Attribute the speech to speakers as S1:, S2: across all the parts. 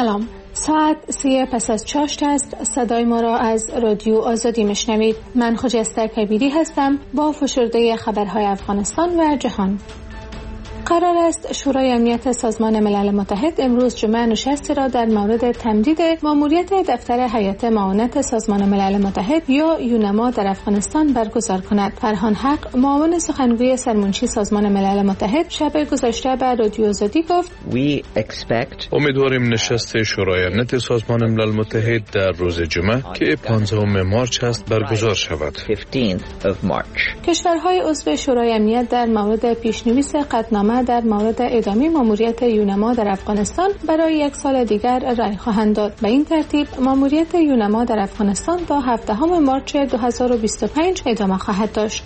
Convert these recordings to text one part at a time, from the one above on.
S1: سلام، ساعت 3 پس از چاشت است. صدای ما را از رادیو آزادی میشنوید. من خجسته کبیری هستم با فشرده خبرهای افغانستان و جهان. قرار است شورای امنیت سازمان ملل متحد امروز جمعه نشستی را در مورد تمدید ماموریت دفتر هیئت معاونت سازمان ملل متحد یا یونما در افغانستان برگزار کند. فرهان حق، معاون سخنگوی سرمنشی سازمان ملل متحد، شب گذشته به رادیو آزادی گفت:
S2: امیدواریم نشست شورای امنیت سازمان ملل متحد در روز جمعه که 15 مارس است برگزار شود.
S1: کشورهای عضو شورای امنیت در مورد پیشنویس قطعنامه در مورد ادامه ماموریت یونما در افغانستان برای 1 سال دیگر رأی خواهند داد. به این ترتیب ماموریت یونما در افغانستان تا 17 مارس 2025 ادامه خواهد داشت.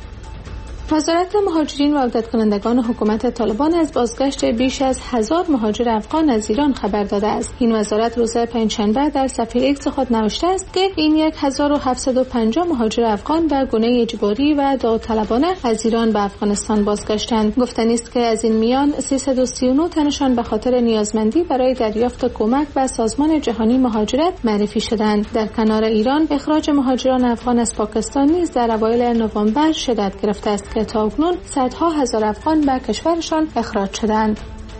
S1: وزارت مهاجرین و عودت کنندگان حکومت طالبان از بازگشت بیش از 1000 مهاجر افغان از ایران خبر داده است. این وزارت روز پنجشنبه در صفحه ایکس خود نوشته است که این 1750 مهاجر افغان به گونه اجباری و داوطلبانه از ایران به افغانستان بازگشتند. گفتنی است که از این میان 339 تنشان به خاطر نیازمندی برای دریافت کمک به سازمان جهانی مهاجرت معرفی شدند. در کنار ایران اخراج مهاجران افغان از پاکستان نیز در اوایل نوامبر شدت گرفته است که تاکنون صدها هزار افغان به کشورشان اخراج شدند.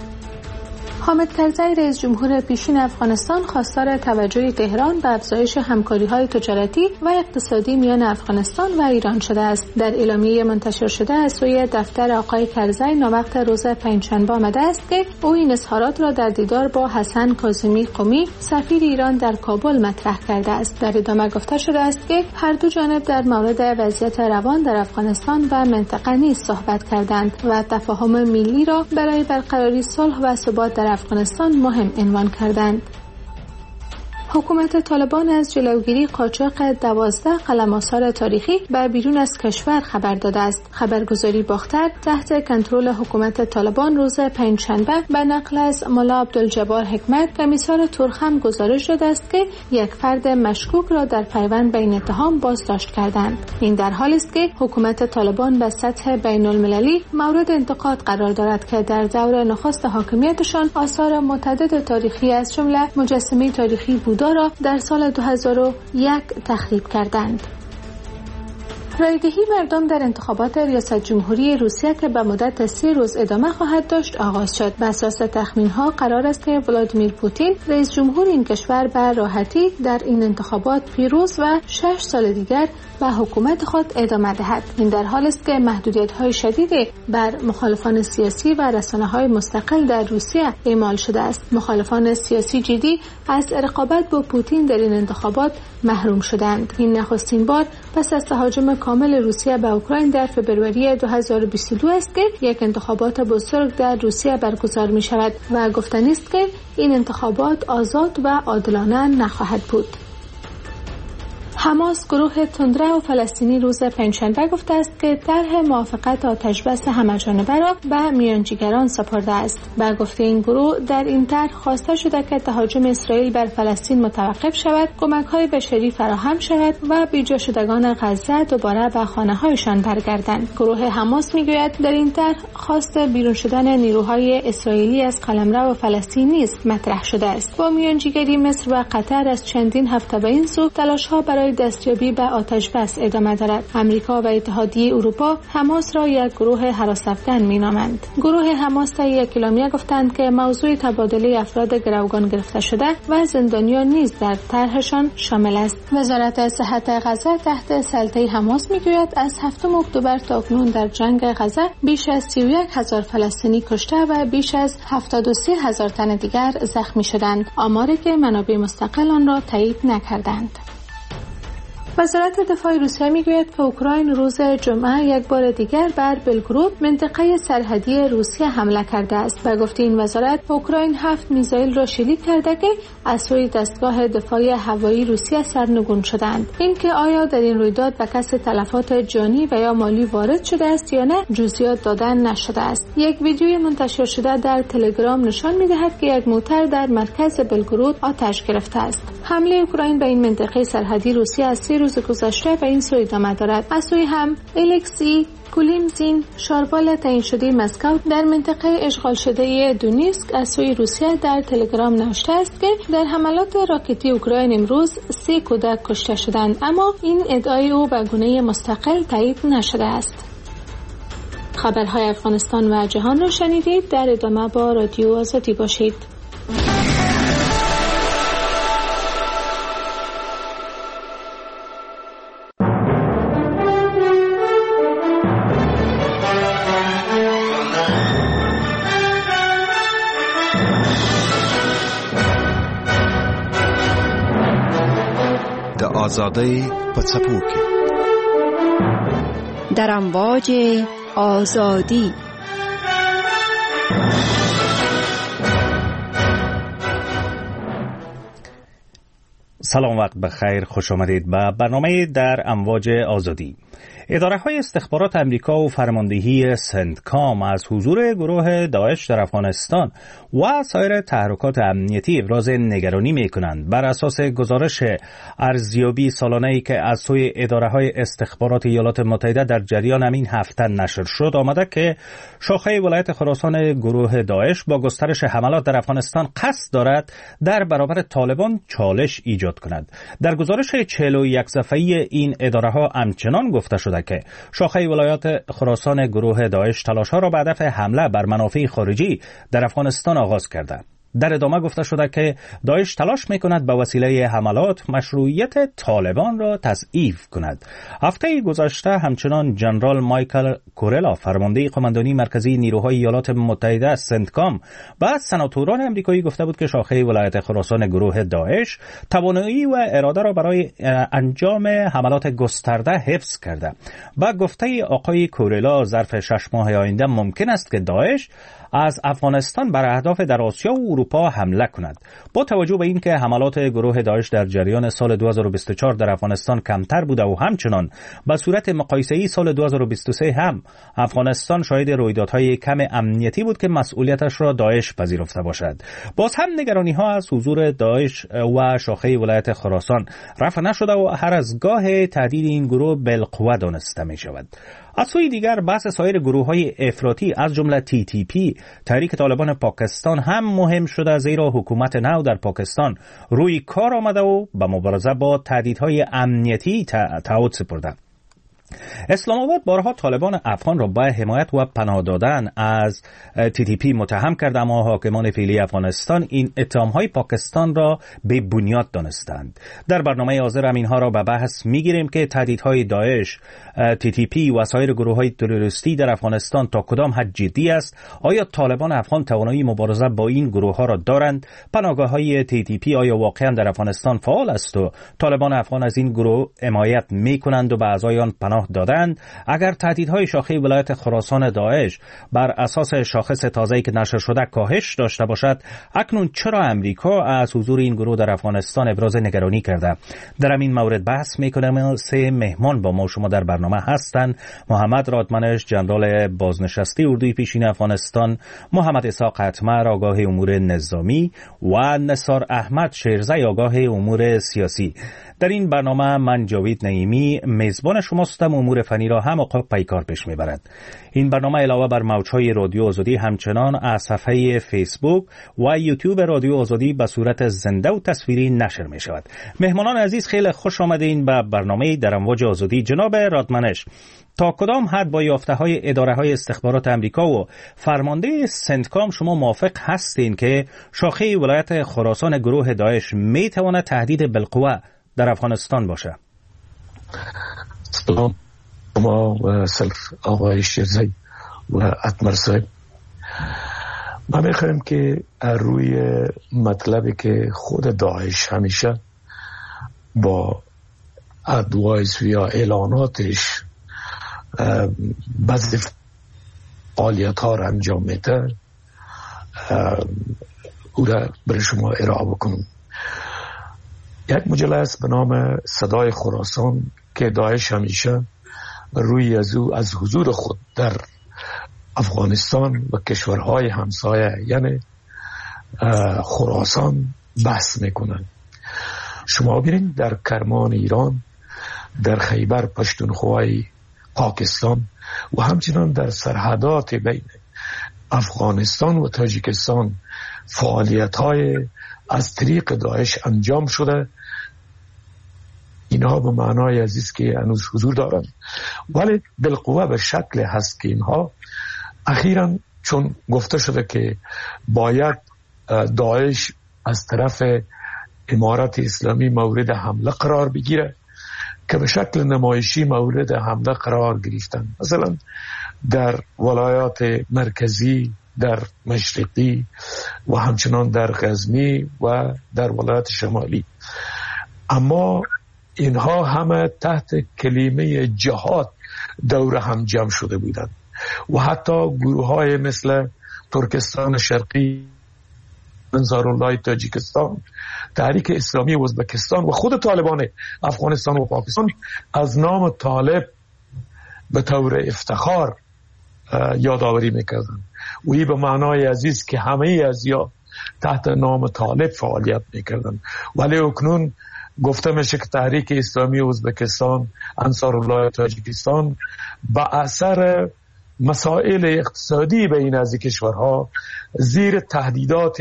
S1: حامد کرزی رئیس جمهور پیشین افغانستان خواستار توجه تهران به افزایش همکاری‌های تجارتی و اقتصادی میان افغانستان و ایران شده است. در اعلامیه منتشر شده از سوی دفتر آقای کرزی ناوقت روز پنجشنبه آمده است که او این اظهارات را در دیدار با حسن کاظمی قمی سفیر ایران در کابل مطرح کرده است. در ادامه گفته شده است که هر دو جانب در مورد وضعیت روان در افغانستان و منطقه نیز صحبت کردند و تفاهم ملی را برای برقراری صلح و ثبات در افغانستان مهم عنوان کردند. حکومت طالبان از جلوگیری قاچاق 12 قلم آثار تاریخی به بیرون از کشور خبر داده است. خبرگزاری باختر تحت کنترل حکومت طالبان روز پنجشنبه به نقل از ملا عبدالجبار حکمت کمیسار ترخم گزارش داده است که یک فرد مشکوک را در پیوند به این اتهام بازداشت کردند. این در حالی است که حکومت طالبان به سطح بین المللی مورد انتقاد قرار دارد که در دور نخست حاکمیتشان آثار متعدد تاریخی از جمله مجسمه تاریخی بودا را در سال 2001 تخریب کردند. رایدهی مردم در انتخابات ریاست جمهوری روسیه که به مدت 3 روز ادامه خواهد داشت آغاز شد. بر اساس تخمین‌ها قرار است که ولادیمیر پوتین رئیس جمهور این کشور به راحتی در این انتخابات پیروز و 6 سال دیگر به حکومت خود ادامه دهد. این در حالی است که محدودیت‌های شدید بر مخالفان سیاسی و رسانه‌های مستقل در روسیه اعمال شده است. مخالفان سیاسی جدی از رقابت با پوتین در این انتخابات محروم شدند. این نخستین بار پس از تهاجم کامل روسیه به اوکراین در فوریه 2022 است که یک انتخابات بزرگ در روسیه برگزار می شود و گفتنی است که این انتخابات آزاد و عادلانه نخواهد بود. حماس گروه تندره و فلسطینی روز پنجشنبه گفته است که طرح موافقت آتشبس همه‌جانبه را به میانجیگران سپرده است. به گفته این گروه در این طرح خواسته شده که تهاجم اسرائیل بر فلسطین متوقف شود، کمک‌های بشری فراهم شود و بیجا شدگان غزه دوباره به خانه‌هایشان برگردند. گروه حماس میگوید در این طرح خواست بیرون شدن نیروهای اسرائیلی از قلمرو فلسطین نیز مطرح شده است. با میانجیگری مصر و قطر از چندین هفته به این سو تلاش‌ها برای دستیابی به آتشبس ادامه دارد. امریکا و اتحادیه اروپا حماس را یک گروه هراس‌افکن می‌نامند. گروه حماس در یک اعلامیه گفتند که موضوع تبادله افراد گروگان گرفته شده و زندانیان نیز در طرحشان شامل است. وزارت صحت غزه تحت سلطه حماس میگوید از 7 اکتبر تا اکنون در جنگ غزه بیش از 31,000 فلسطینی کشته و بیش از 73,000 تن دیگر زخمی شدند، آماری که منابع مستقل آن را تایید نکردند. وزارت دفاع روسیه میگوید که اوکراین روز جمعه یک بار دیگر بر بلگراد منطقه سرحدی روسیه حمله کرده است. به گفته این وزارت اوکراین 7 میزایل را شلیک کرده که از سوی دستگاه دفاعی هوایی روسیه سرنگون شدند. اینکه آیا در این رویداد به کسی تلفات جانی و یا مالی وارد شده است یا نه جزئیات دادن نشده است. یک ویدیوی منتشر شده در تلگرام نشان می‌دهد که یک موتر در مرکز بلگراد آتش گرفته است. حمله اوکراین به این منطقه سرحدی روسیه از 3 روز گذشته به این سو ادامه دارد. از سوی هم الکسی کولیمزین، شاربال تعیین شده مسکو در منطقه اشغال شده دونیسک از سوی روسیه در تلگرام نوشته است که در حملات راکتی اوکراین امروز 3 کودک کشته شدند، اما این ادعای او به گونه مستقل تایید نشده است. خبرهای افغانستان و جهان را شنیدید. در ادامه با رادیو آزادی باشید.
S3: آزادی پڅپوکي
S4: در امواج آزادی.
S5: سلام، وقت بخیر، خوش آمدید به برنامه در امواج آزادی. اداره‌های استخبارات امریکا و فرماندهی سنتکام از حضور گروه داعش در افغانستان و سایر تحرکات امنیتی ابراز نگرانی می‌کنند. بر اساس گزارش ارزیابی سالانه‌ای که از سوی اداره‌های استخبارات ایالات متحده در جریان همین هفته نشر شد، آمده که شاخه ولایت خراسان گروه داعش با گسترش حملات در افغانستان قصد دارد در برابر طالبان چالش ایجاد کند. در گزارش 41 صفحه‌ای این اداره‌ها همچنان گفته شده که شاخه ولایات خراسان گروه داعش تلاش‌ها را به هدف حمله بر منافع خارجی در افغانستان آغاز کرده. در ادامه گفته شده که داعش تلاش می‌کند به وسیله حملات مشروعیت طالبان را تضعیف کند. هفته گذشته همچنان جنرال مایکل کورلا، فرمانده قماندانی مرکزی نیروهای ایالات متحده سنتکام، و سناتوران آمریکایی گفته بود که شاخه ولایت خراسان گروه داعش توانایی و اراده را برای انجام حملات گسترده حفظ کرده. با گفته آقای کورلا، ظرف 6 ماه آینده ممکن است که داعش از افغانستان بر اهداف در آسیا و اروپا حمله کند. با توجه به اینکه حملات گروه داعش در جریان سال 2024 در افغانستان کمتر بوده و همچنان به صورت مقایسه‌ای سال 2023 هم افغانستان شاهد رویدادهای کم امنیتی بود که مسئولیتش را داعش پذیرفته باشد، باز هم نگرانی‌ها از حضور داعش و شاخه ولایت خراسان رفع نشده و هر از گاه تهدید این گروه بالقوه دانسته می‌شود. از سوی دیگر بحث سایر گروه‌های افراطی از جمله TTP، تحریک طالبان پاکستان، هم مهم شده، زیرا حکومت نو در پاکستان روی کار آمده و به مبارزه با تهدیدهای امنیتی تعهد سپرده. اسلام آباد بارها طالبان افغان را به حمایت و پناه دادن از TTP متهم کرد، اما حاکمان فعلی افغانستان این اتهام‌های پاکستان را بی بنیاد دانستند. در برنامه حاضر اینها را به بحث می‌گیریم که تهدیدهای داعش، TTP و سایر گروه‌های تروریستی در افغانستان تا کدام حد جدی است؟ آیا طالبان افغان توانایی مبارزه با این گروه‌ها را دارند؟ پناهگاه‌های TTP آیا واقعاً در افغانستان فعال است و طالبان افغان از این گروه حمایت می‌کنند و به اعضایان پناه دادند؟ اگر تهدیدهای شاخه ولایت خراسان داعش بر اساس شاخص تازه‌ای که نشر شده کاهش داشته باشد، اکنون چرا امریکا از حضور این گروه در افغانستان ابراز نگرانی کرده؟ در این مورد بحث می‌کنیم. 3 مهمان با ما شما در برنامه هستند: محمد رادمنش، جنرال بازنشسته اردوی پیشین افغانستان، محمد اسحاق قطمر، آگاه امور نظامی، و نثار احمد شیرزی، آگاه امور سیاسی. در این برنامه من جاوید نعیمی میزبان شماستم. امور فنی را هم آقا پیکار پیش میبرد. این برنامه علاوه بر موجهای رادیو آزادی همچنان از صفحه فیسبوک و یوتیوب رادیو آزادی به صورت زنده و تصویری نشر می شود. مهمانان عزیز، خیلی خوش آمدین به برنامه در امواج آزادی. جناب رادمنش، تا کدام حد با یافته‌های اداره‌های استخبارات آمریکا و فرمانده سنتکام شما موافق هستین که شاخه ولایت خراسان گروه داعش میتواند تهدید بالقوه در افغانستان باشه؟
S6: سلام شما و سلف آقای شیرزی و اتمر صاحب. ما میخوایم که روی مطلبی که خود داعش همیشه با ادوایز یا اعلاناتش بعضی فعالیت ها را انجام میده، او را برای شما ارائه بکنم. یک مجله است به نام صدای خراسان که داعش همیشه روی از حضور خود در افغانستان و کشورهای همسایه یعنی خراسان بحث میکنن. شما ببینید در کرمان ایران در خیبر پشتونخوای پاکستان و همچنان در سرحدات بین افغانستان و تاجیکستان فعالیت‌های از طریق داعش انجام شده. اینها به معنای عزیز که هنوز حضور دارند، ولی بالقوه به شکل هست که اینها اخیراً چون گفته شده که باید داعش از طرف امارت اسلامی مورد حمله قرار بگیره که به شکل نمایشی مورد حمله قرار گرفتن، مثلا در ولایات مرکزی، در مشرقی و همچنان در غزنی و در ولایات شمالی. اما اینها همه تحت کلمه جهاد دور هم جمع شده بودند و حتی گروه های مثل ترکستان شرقی، انصارالله تاجیکستان، تحریک اسلامی ازبکستان و خود طالبان افغانستان و پاکستان از نام طالب به طور افتخار یادآوری میکردن و این به معنای عزیز که همه ازیا تحت نام طالب فعالیت میکردن. ولی اکنون گفته میشه که تحریک اسلامی ازبکستان، انصارالله تاجیکستان با اثر مسائل اقتصادی بین از کشورها زیر تهدیدات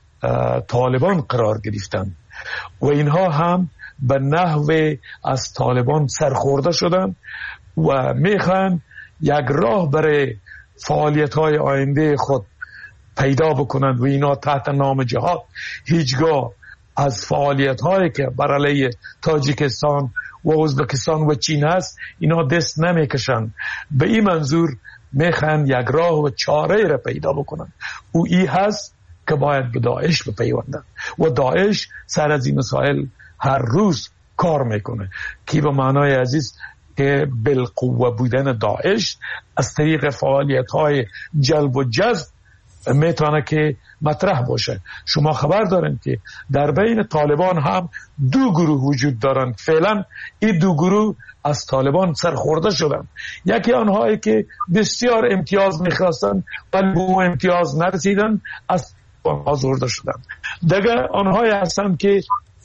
S6: طالبان قرار گرفتند و اینها هم به نحو از طالبان سرخورده شدند و میخوان یک راه برای فعالیت‌های آینده خود پیدا بکنند و اینا تحت نام جهاد هیچگاه از فعالیت‌هایی که بر علیه تاجیکستان و ازبکستان و چین هست اینا دست نمیکشند. به این منظور میخوان یک راه و چاره را پیدا بکنند و این هست که باید به داعش بپیوندند و داعش سر از این مسائل هر روز کار میکنه که به معنای عزیز که بالقوه بودن داعش از طریق فعالیت‌های جلب و جذب میتونه که مطرح باشه. شما خبر دارن که در بین طالبان هم دو گروه وجود دارن. فعلا این دو گروه از طالبان سرخورده شدن. یکی آنهایی که بسیار امتیاز میخواستن ولی به اون امتیاز نرسیدن از آزرده شدن. دیگر آنهایی هستن که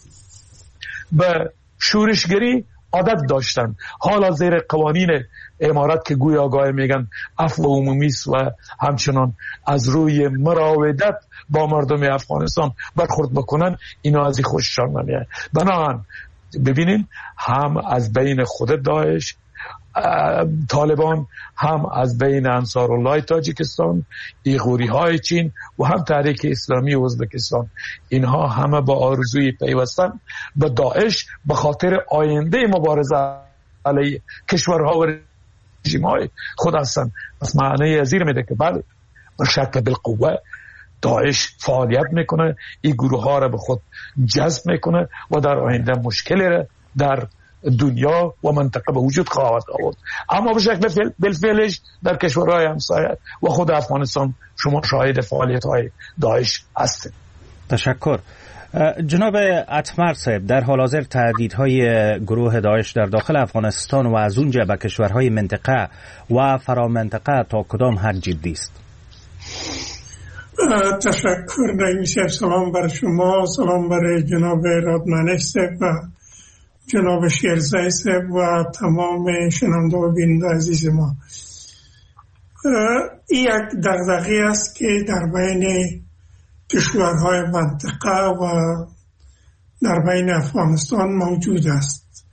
S6: به شورشگری عادت داشتن، حالا زیر قوانین امارت که گویا گاهی میگن عفو عمومی است و همچنان از روی مراودت با مردم افغانستان برخورد بکنن، اینا از این خوششان نمیاد. بنابراین ببینین هم از بین خود داعش طالبان، هم از بین انصارالله تاجیکستان، ایغوری های چین و هم تحریک اسلامی ازبکستان، اینها همه با آرزوی پیوستن به داعش به خاطر آینده مبارزه علیه کشورها و رژیم های خود هستند. پس معنی ازیر میده که بله به شکل بالقوه داعش فعالیت میکنه، این گروه ها را به خود جذب میکنه و در آینده مشکلی را در دنیا و منطقه به وجود خواهد آورد. اما به شکل بالفعلش در کشورهای همسایه و خود افغانستان شما شاهد فعالیت های داعش هستید.
S5: تشکر. جناب اتمر صاحب، در حال حاضر تهدیدهای گروه داعش در داخل افغانستان و از اونجا به کشورهای منطقه و فرامنطقه تا کدام حد جدی است؟
S7: تشکر نعیم صاحب. سلام بر شما، سلام بر جناب رادمنش صاحب و جناب شیرزای صاحب و تمام شنونده و بیننده عزیز ما. این یک دغدغه است که در بین کشورهای منطقه و در بین افغانستان موجود است.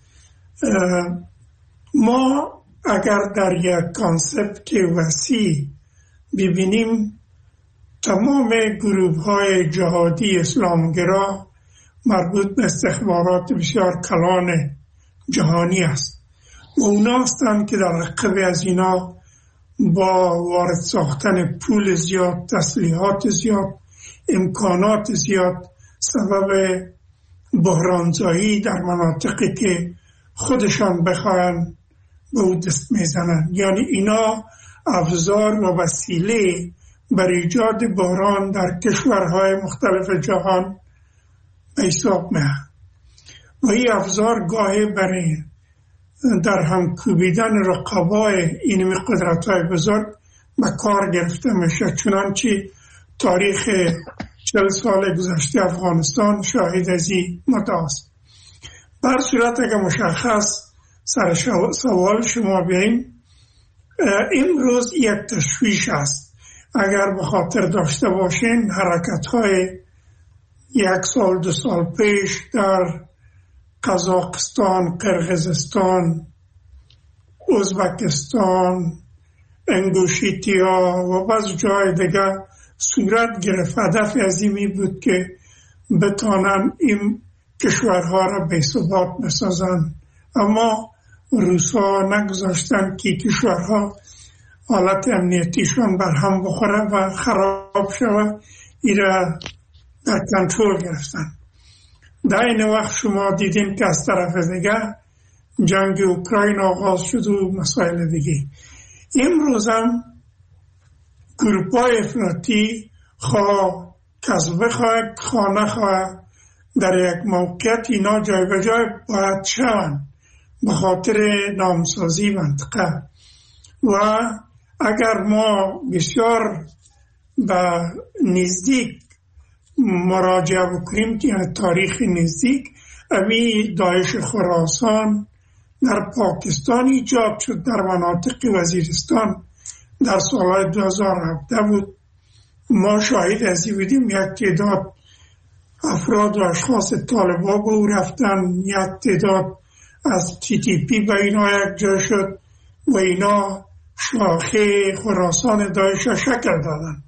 S7: ما اگر در یک کانسپت وسیع ببینیم، تمام گروه‌های جهادی اسلامگرا مربوط به استخبارات بسیار کلان جهانی است و اونا هستند که در عقب از اینا با وارد ساختن پول زیاد، تسلیحات زیاد، امکانات زیاد سبب بحرانزایی در مناطقی که خودشان بخواهند به او دست میزنند. یعنی اینا ابزار و وسیله بر ایجاد بحران در کشورهای مختلف جهان به حساب میاد و این ابزار گاهی برای در هم کوبیدن رقبای اینمی قدرت‌های بزرگ به کار گرفته میشه. چنانچه تاریخ 40 سال گذشته افغانستان شاهد از این مدعا است. بر صورت اگر مشخص سر سوال شما بیاییم، امروز یک تشویش است. اگر به خاطر داشته باشین حرکت‌های 1 سال 2 سال پیش در قزاقستان، قرقیزستان، ازبکستان، انگوشیتیا و بعض جای دیگه صورت گرفت. هدف عظیمی بود که بتانن این کشورها را بی‌ثبات بسازن، اما روسا نگذاشتن که کشورها حالت امنیتیشون بر هم بخوره و خراب شود. ایره در کنترل گرفتن. در این وقت شما دیدین که از طرف دیگه جنگ اوکراین آغاز شد و مسائل دیگه. امروز هم گروپ‌های افراطی خواه کس بخواه خواه نخواه در یک موقعیت اینا جای به جای باید شوند به خاطر نامسازی منطقه. و اگر ما بسیار به نزدیک مراجعه بکنیم، یعنی تاریخ نزدیک، امی داعش خراسان در پاکستان ایجاد شد، در مناطق وزیرستان در سال 2017 بود. ما شاهد ازی بودیم یک تعداد افراد و اشخاص طالبان به او رفتن، یک تعداد از TTP به اینا یک جا شد و اینا شاخه خراسان داعش شکل دادن.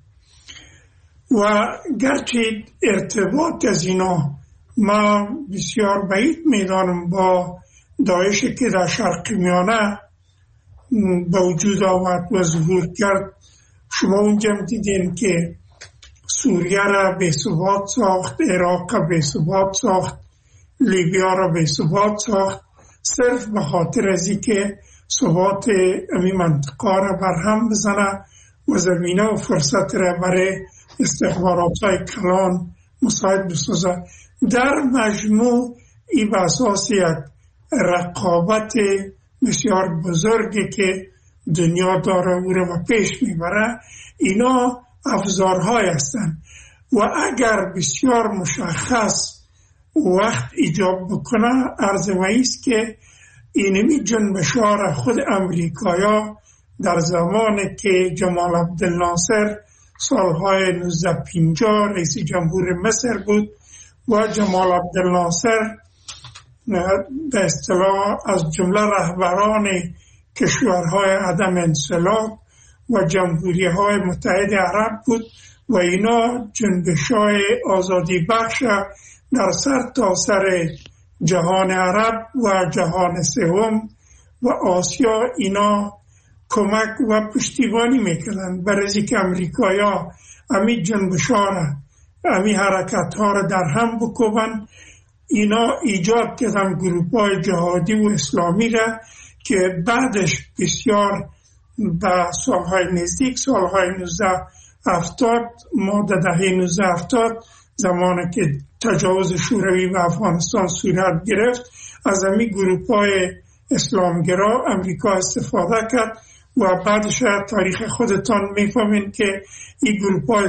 S7: و گرچه ارتباط از اینا ما بسیار بعید میدانم با داعشی که در شرق میانه به وجود آمد و ظهور کرد. شما اونجا دیدین که سوریه را بی‌ثبات ساخت، عراق را بی‌ثبات ساخت، لیبیا را بی‌ثبات ساخت، صرف به خاطر از اینکه ثبات این منطقه را برهم بزنه و زمینه و فرصت را برای استخبارات‌های کلان مساعد بسازه. در مجموع این به اساس یک رقابت بسیار بزرگی که دنیا داره او را پیش میبره، اینا افزارهای هستند و اگر بسیار مشخص وقت ایجاب بکنه، عرض است که اینمی جنبش‌ها را خود امریکایا در زمانی که جمال عبدالناصر سالهای 1950 رئیس جمهور مصر بود و جمال عبدالناصر به اصطلاح از جمله رهبران کشورهای عدم انسلاک و جمهوری‌های متحد عرب بود و اینا جنبش‌های آزادی بخش در سر تا سر جهان عرب و جهان سوم و آسیا اینا کمک و پشتیبانی میکنن. برای که امریکایا امی جنبش‌ها را، امی حرکت‌ها را در هم بکوبن، اینا ایجاد کردن گروپ‌های جهادی و اسلامی را که بعدش بسیار به سالهای نزدیک، سالهای 1970 ما در دهه 1970 زمانی که تجاوز شوروی به افغانستان صورت گرفت، از همین گروپ‌های اسلامگرا امریکا استفاده کرد و بعدش تاریخ خودتان میفهمین که این گروپ‌های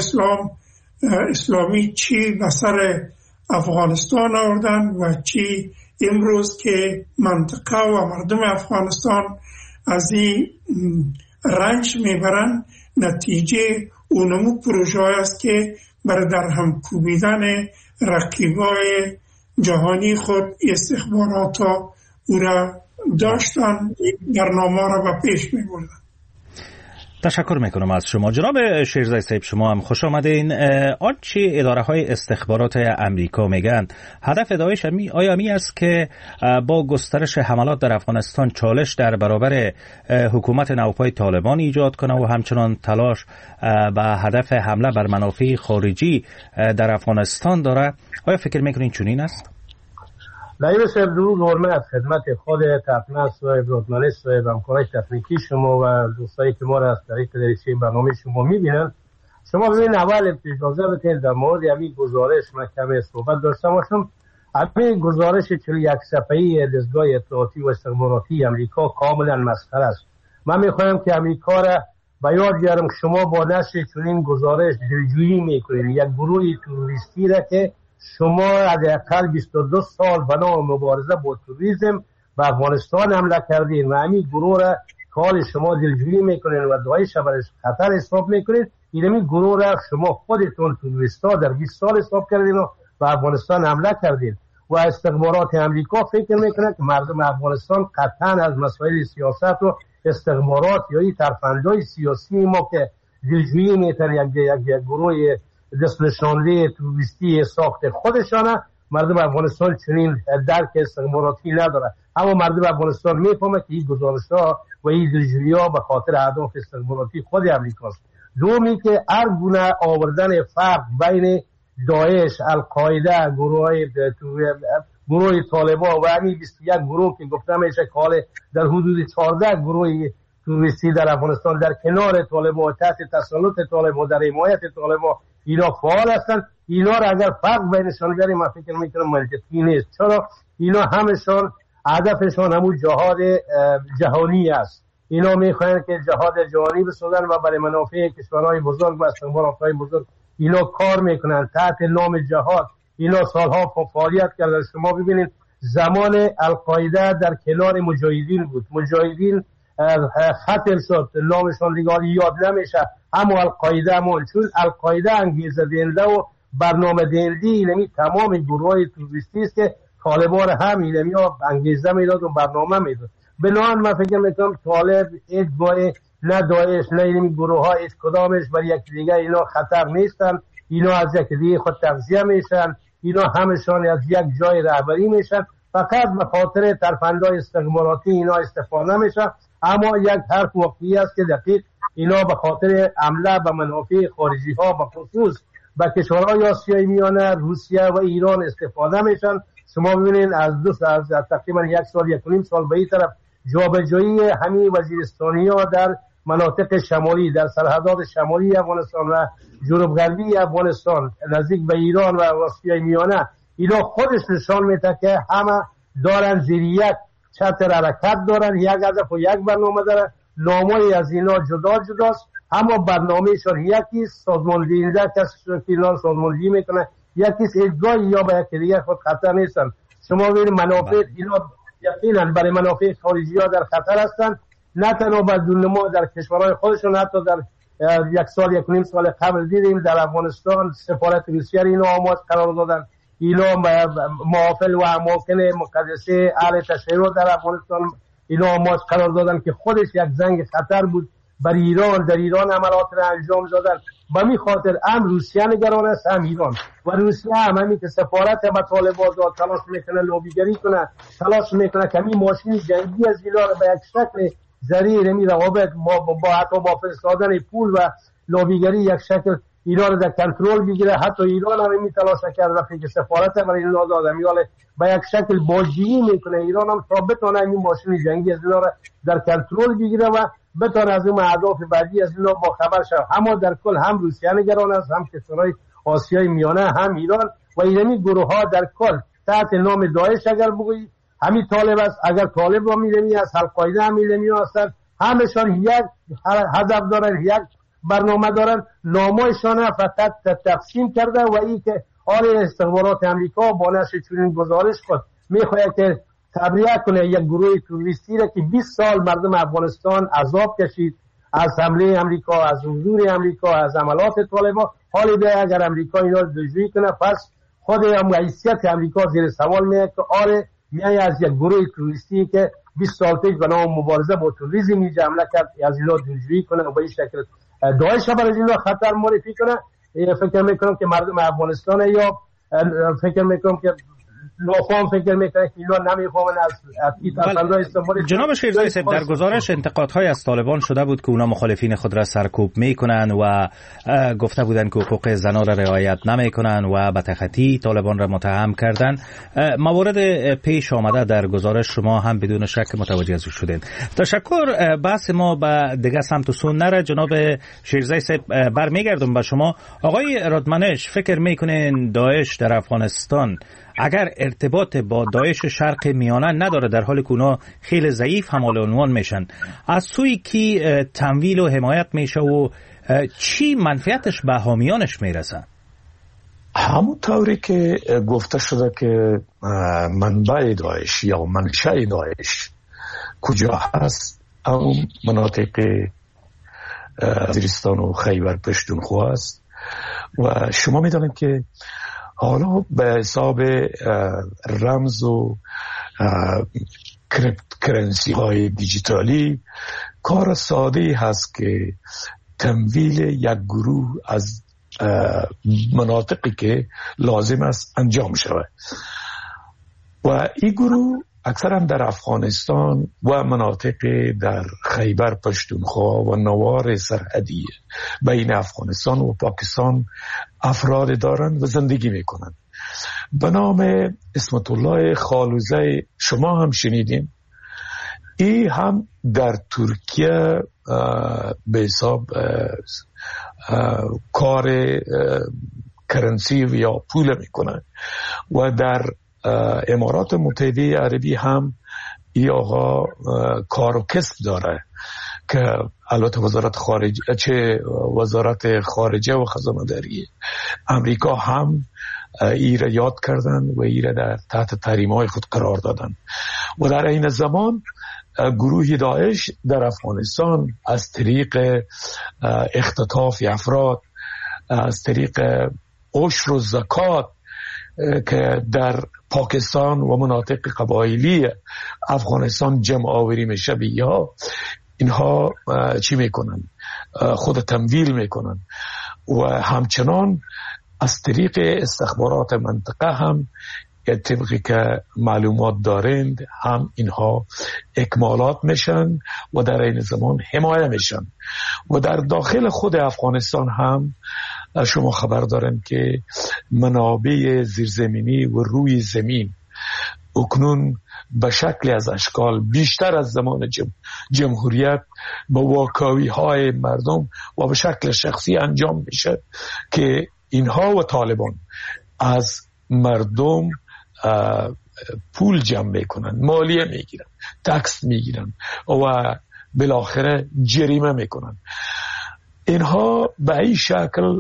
S7: اسلامی چی به سر افغانستان آوردن و چی امروز که منطقه و مردم افغانستان از این رنج میبرن. نتیجه اونمو پروژه است که برای در هم کوبیدن رقیبای جهانی خود استخبارات ها او را داشتن، برنامه را به پیش می بردن.
S5: تشکر میکنم از شما جناب شیرزای صاحب. شما هم خوش آمدین. آنچه اداره های استخبارات امریکا میگن هدف داعش آیا می است که با گسترش حملات در افغانستان چالش در برابر حکومت نوپای طالبان ایجاد کنه و همچنان تلاش به هدف حمله بر منافع خارجی در افغانستان داره؟ آیا فکر میکنین چنین است؟
S8: نایب صاحب درود و حرمت خدمت خود تقنص و برودمنست و همکارای تکنیکی شما و دوستایی که ما را از طریق دریچه برنامه شما میبینن. شما ببین اول اجازه بدین در مورد همین گزارش من کمی صحبت داشته باشم. همین گزارش 41 صفحه‌ای دستگاه اطلاعاتی و استخباراتی امریکا کاملا مسخره است. من میخوایم که امریکا را به یاد بیارم شما با نشر چنین گزارش دلجویی میکنید یک گروه تروریستی را که شما حداقل 22 سال به نام مبارزه با تروریسم به افغانستان حمله کردین و همین گروه را کال شما دلجویی میکنین و داعش برای خطر حساب میکنین. این گروه را شما خودتون تروریستا در 20 سال حساب کردین و به افغانستان حمله کردین و استخبارات امریکا فکر میکنه که مردم افغانستان قطعا از مسائل سیاست و استخبارات یا این ترفندهای سیاسی ما که دلجویی میتن یک گروه دستنشانده تروریستی ساخت خودشانه، مردم افغانستان چنین درک استخباراتی نداره. اما مردم افغانستان میفهمه که این گزارش‌ها و این دلجویی‌ها به خاطر اهداف استخباراتی خود امریکاست. دومی که هر گونه آوردن فرق بین داعش، القاعده، گروه طالبان و همین 21 گروه که گفتم میشه که در حدود 14 گروه تروریستی در افغانستان در کنار طالبان تحت تسلط طالبان در حمایت طالبان اینا فعال هستند. اینا را اگر فرق بینشان بیاریم من فکر میکنم منطقی نیست، چرا اینا همشان هدفشان همون جهاد جهانی است. اینا میخواین که جهاد جهانی بسازن و برای منافع کشورهای بزرگ و استخبارات‌های بزرگ اینا کار میکنن تحت نام جهاد. اینا سالها فعالیت کردن. شما ببینید زمان القاعده در کنار مجاهدین بود، مجاهدین ختم شد، نامشان دیگر یاد نمیشه، اما القاعده مون، چون القاعده انگیزه دهنده و برنامه دهنده اینمی تمام گروه تروریستی است که طالبان هم اینمی انگیزه میداد و برنامه میداد. بنابراین من فکر میکنم طالب ادعای نه داعش نه اینمی گروه ها هیچ کدامش برای یک دیگه اینا خطر نیستن. اینا از یک دیگه خود تغذیه میشن، اینا همشان از یک جای رهبری میشن، فقط به خاطر ترفندهای استخباراتی اینا استفاده میشن. اما یک حرف واقعی است که دقیق اینا به خاطر حمله به منافع خارجی ها به خصوص به کشورهای آسیای میانه روسیه و ایران استفاده میشن. شما ببینید از تقریبا 1 سال 1.5 سال به این طرف جابجایی همین وزیرستانی ها در مناطق شمالی، در سرحدات شمالی افغانستان و جنوب غربی افغانستان نزدیک به ایران و آسیای میانه، اینا خودش نشان میده که همه دارن زیر یک چتر حرکت دارن، یک هدف و یک برنامه دارن. نامه‌ای از اینا جداست، اما برنامه‌شان یکی سازمان دهنده کسی که اینا سازماندهی میکنه، یکی ادعای یا به یک دیگر خود خطر نیستن. شما ببینید منافع اینا یقینا برای منافع خارجی ها در خطر هستند، نه تنها بدون ما در کشورهای خودشون، حتی در 1 سال 1.5 سال قبل دیدیم در افغانستان سفارت روسیه اینا آماج قرار دادن. اینا محافل و اماکن مقدسه اهل تشیع در افغانستان اینا آماج قرار دادن که خودش یک زنگ خطر بود برای ایران. در ایران عملات را انجام دادن. به می خاطر هم روسیه نگران است هم ایران، و روسیه هم همین که سفارت به طالبان داد تلاش میکنه لوبیگری کنه، تلاش میکنه که همین ماشین جنگی از ایران به یک شکل ذریعه می روابط با حتی با فرستادن پول و لوبیگری یک شکل ایران رو در کنترل بگیره. حتی ایران هم می تلاش کرده وقتی که سفارت برای اینا داد میاله به یک شکل باجی میکنه ایران هم تا بتونه این ماشین جنگی از اینا رو در کنترل بگیره و بتونه از اون اهداف بعدی از اینا با خبر شود. اما در کل هم روسیه نگران است، هم کشورهای آسیای میانه، هم ایران و اینمی گروه ها در کل تحت نام داعش اگر بگویی همین طالب است، اگر طالب را می‌بینی از القاعده هم می‌بینی هستند، همشان یک هدف دارن، یک برنامه دارن. نامه‌شان فقط تقسیم کرده و این که آره استخبارات امریکا با نشر چنین گزارش خود می‌خواهد که تبرئه کنه یک گروه تروریستی را که 20 سال مردم افغانستان عذاب کشید از حمله امریکا، از حضور امریکا، از عملات طالبان. حالی به اگر امریکا اینا رو دژویی کنه، پس خود حیثیت امریکا زیر سوال میاد که آره میای از یک گروه تروریستی که 20 سال پیش به نام مبارزه با تروریسم حمله کرد از اینا دژویی کنه و به این شکل داعش برای اینا خطر معرفی کنه. فکر میکنم که مردم افغانستان یا فکر میکنم که ناخوان فکر میکنه که اینا نمیفهمن از این تفاضل استفاده.
S5: جناب شیرزایی صاحب، در گزارش انتقادهای از طالبان شده بود که اونا مخالفین خود را سرکوب میکنن و گفته بودن که حقوق زنان را رعایت نمیکنن و به تخطی طالبان را متهم کردن. موارد پیش آمده در گزارش شما هم بدون شک متوجه از شدین. تشکر. بحث ما به دیگه سمت و سون نره. جناب شیرزایی صاحب برمیگردم به شما. آقای رادمنش، فکر میکنین داعش در افغانستان اگر ارتباط با داعش شرق میانه نداره، در حالی که اونا خیلی ضعیف حمال عنوان میشن، از سوی کی تمویل و حمایت میشه و چی منفعتش به حامیانش میرسه؟
S6: همون طوری که گفته شده که منبع داعش یا منشأ داعش کجا هست، اون مناطق وزیرستان و خیبر پشتونخوا است. و شما میدانید که حالا به حساب رمز و کرنسی های دیجیتالی کار ساده هست که تمویل یک گروه از مناطقی که لازم است انجام شود و این گروه اکثرا در افغانستان و مناطق در خیبر پشتونخوا و نوار سرحدی بین افغانستان و پاکستان افراد دارند و زندگی میکنند. به نام اسمت الله خالوزه شما هم شنیدین، این هم در ترکیه به حساب کار کرنسی یا پول میکنن و در امارات متحده عربی هم ای آقا کار و کسب داره که البته وزارت خارجه و خزانه‌داری امریکا هم ای را یاد کردن و ای را در تحت تحریم‌های خود قرار دادن. و در این زمان گروه داعش در افغانستان از طریق اختطاف افراد، از طریق عشر و زکات که در پاکستان و مناطق قبایلی افغانستان جمع آوری میشه بیا، اینها چی میکنن؟ خود تمویل میکنن و همچنان از طریق استخبارات منطقه هم طبقی که معلومات دارند هم اینها اکمالات میشن و در این زمان حمایه میشن. و در داخل خود افغانستان هم شما خبر دارن که منابع زیرزمینی و روی زمین اکنون به شکل از اشکال بیشتر از زمان جمهوریت با واکاوی های مردم و به شکل شخصی انجام میشه که اینها و طالبان از مردم پول جمع میکنن، مالیه میگیرن، تکس میگیرن و بالاخره جریمه میکنن. اینها به این شکل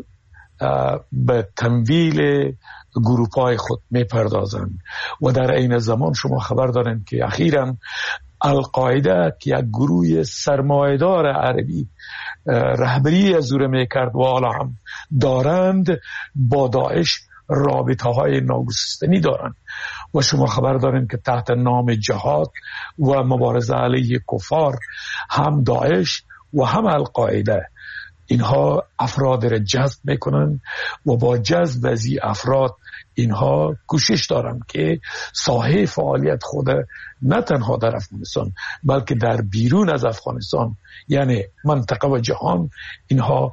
S6: به تمویل گروپای خود میپردازن و در این زمان شما خبر دارن که اخیراً القاعده که یک گروه سرمایه‌دار عربی رهبری از او میکرد و حالا هم دارند با داعش رابطه های ناگسستنی دارند و شما خبر دارین که تحت نام جهاد و مبارزه علیه کفار هم داعش و هم القاعده اینها افراد را جذب میکنن و با جذب از این افراد اینها کوشش دارن که ساحه فعالیت خود نه تنها در افغانستان بلکه در بیرون از افغانستان یعنی منطقه و جهان اینها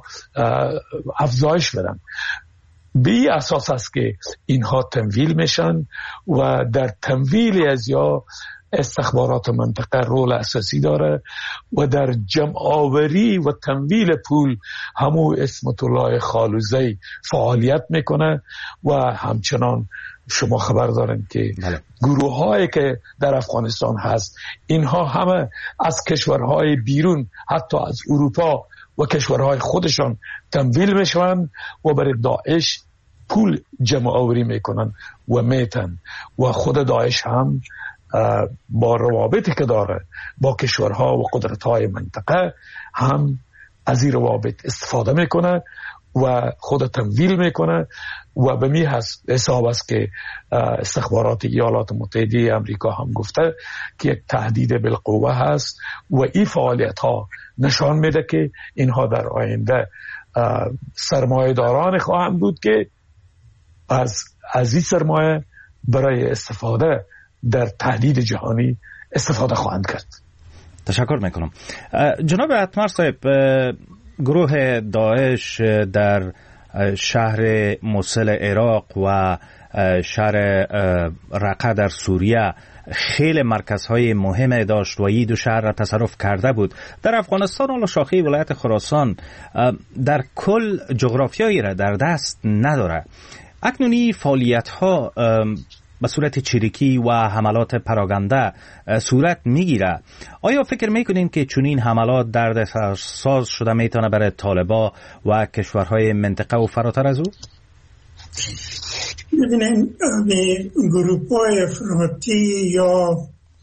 S6: افزایش بدن. به این اساس است که اینها تمویل میشن و در تمویل از یا استخبارات منطقه رول اساسی داره و در جمع آوری و تمویل پول همون اسمت الله خالوزه فعالیت میکنه و همچنان شما خبر دارن که گروه هایی که در افغانستان هست اینها همه از کشورهای بیرون حتی از اروپا و کشورهای خودشان تمویل میشن و برای داعش پول جمع آوری میکنن و میتن و خود داعش هم با روابطی که داره با کشورها و قدرت‌های منطقه هم از این روابط استفاده میکنه و خود تمویل میکنه و به می حساب است که استخبارات ایالات متحده امریکا هم گفته که یک تهدید بالقوه هست و این فعالیت ها نشان میده که اینها در آینده سرمایه داران خواهند بود که از این سرمایه برای استفاده در تهدید جهانی استفاده خواهند کرد.
S5: تشکر میکنم. جناب اتمر صاحب، گروه داعش در شهر موصل عراق و شهر رقه در سوریه خیلی مرکزهای مهم داشت و این دو شهر را تصرف کرده بود. در افغانستان و شاخه ولایت خراسان در کل جغرافیایی را در دست نداره. اکنونی فعالیت ها به صورت چریکی و حملات پراگنده صورت میگیره. آیا فکر میکنین که چنین حملات دردساز شده میتونه برای طالبان و کشورهای منطقه و فراتر از او؟
S7: ببینین گروه‌های افراطی یا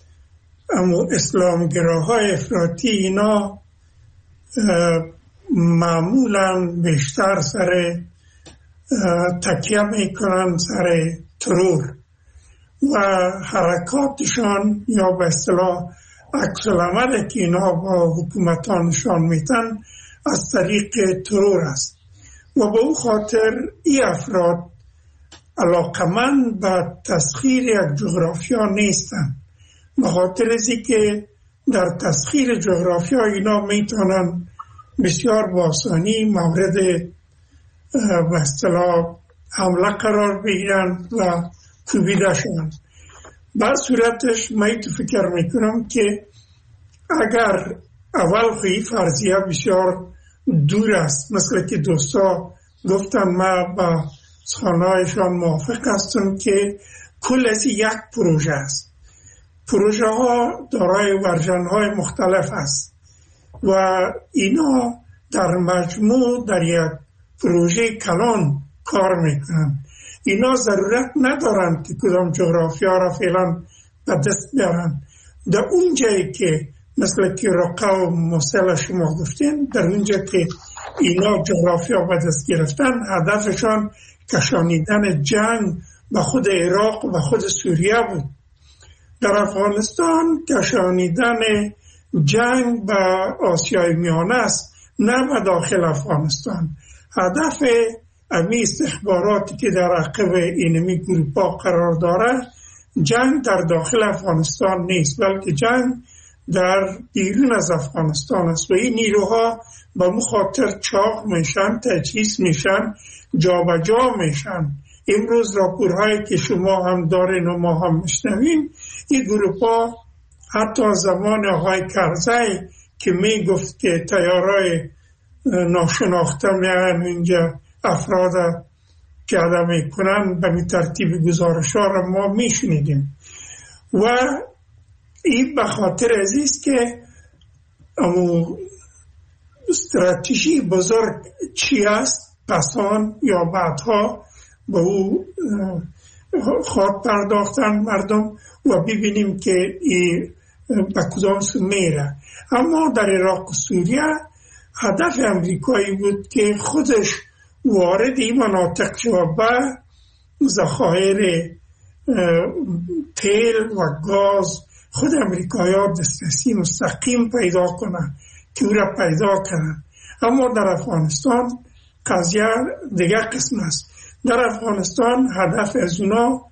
S7: اسلامگراهای افراطی اینا معمولا بیشتر سر تکیه میکنن سر ترور و حرکاتشان یا به اصطلاح عکس العملی که اینا با حکومتانشان میتن از طریق ترور است و به اون خاطر این افراد علاقمند به تسخیر یک جغرافیا نیستن، به خاطر ازی که در تسخیر جغرافیا اینا میتونن بسیار با آسانی مورد به اصطلاح حمله قرار بگیرن و کوبیده شوند. بر صورتش من تو فکر میکنم که اگر اول خوی فرضیه بسیار دور است، مثل که دوستا گفتن من با سخنهایشان موافق هستم که کل از یک پروژه است. پروژه ها دارای ورژن های مختلف است و اینا در مجموع در یک پروژه کلان کار میکنن. اینا ضرورت ندارن که کدام جغرافیا را فعلا به دست بیارن. در اون جایی که مثل که رقه و موصل شما گفتین، در اونجا که اینا جغرافیا به دست گرفتن، هدفشان کشانیدن جنگ به خود عراق و خود سوریه بود. در افغانستان کشانیدن جنگ به آسیای میانه است، نه به داخل افغانستان. هدف امی استخباراتی که در عقب اینمی گروپا قرار داره جنگ در داخل افغانستان نیست، بلکه جنگ در بیرون از افغانستان است و این نیروها به مخاطر چاق میشن، تجهیز میشن، جابجا میشن. امروز راپورهایی که شما هم دارین و ما هم میشنویم، این گروپا حتی زمان آقای کرزی که میگفت که تیارای ناشناخته میان اینجا افراد پیاده میکنن، به می ترتیب گزارش‌ها را ما میشنیدیم و این به خاطر عزیز که استراتژی بزرگ چی است پسان یا بعدها به او خواد پرداختن مردم و ببینیم که به کدام سو میره. اما در عراق و سوریه هدف امریکایی بود که خودش وارد این مناطق شد و ذخایر تیل و گاز خود امریکایی‌ها دسترسی مستقیم پیدا کنن که او را پیدا کنن. اما در افغانستان قضیه دیگر قسم است. در افغانستان هدف از اونا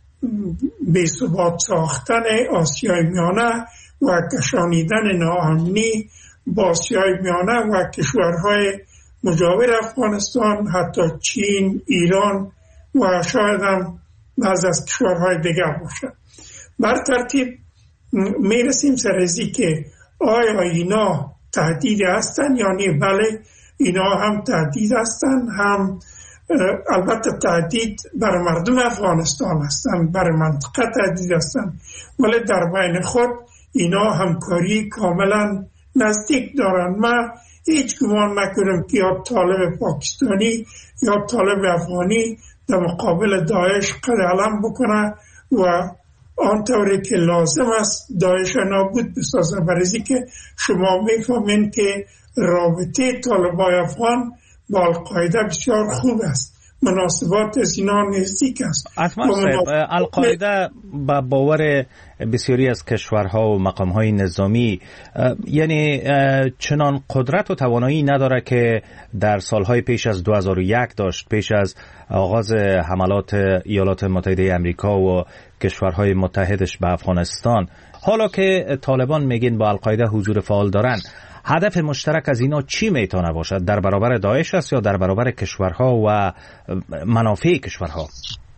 S7: بی‌ثبات ساختن آسیای میانه و کشانیدن ناامنی با آسیای میانه و کشورهای مجاور افغانستان، حتی چین، ایران و شاید هم بعض از کشورهای دیگر باشد. بر ترتیب میرسیم سرزی که آیا اینا تهدید هستن یا نه؟ بله، اینا هم تهدید هستن، هم البته تهدید بر مردم افغانستان هستن، بر منطقه تهدید هستن، ولی در بین خود اینا همکاری کاملا نزدیک دارن. من هیچ گمان نکنم که یا طالب پاکستانی یا طالب افغانی در مقابل داعش قد علم بکنه و آنطوری که لازم است داعش نابود بسازه. برای که شما میفهمین که رابطه طالبای افغان با القاعده بسیار خوب است، مناسبات از اینا نزدیک است.
S5: القاعده با باور بسیاری از کشورها و مقامهای نظامی یعنی چنان قدرت و توانایی نداره که در سالهای پیش از 2001 داشت، پیش از آغاز حملات ایالات متحده امریکا و کشورهای متحدش به افغانستان. حالا که طالبان میگین با القاعده حضور فعال دارن، هدف مشترک از اینا چی میتونه باشد؟ در برابر داعش است یا در برابر کشورها و منافع کشورها؟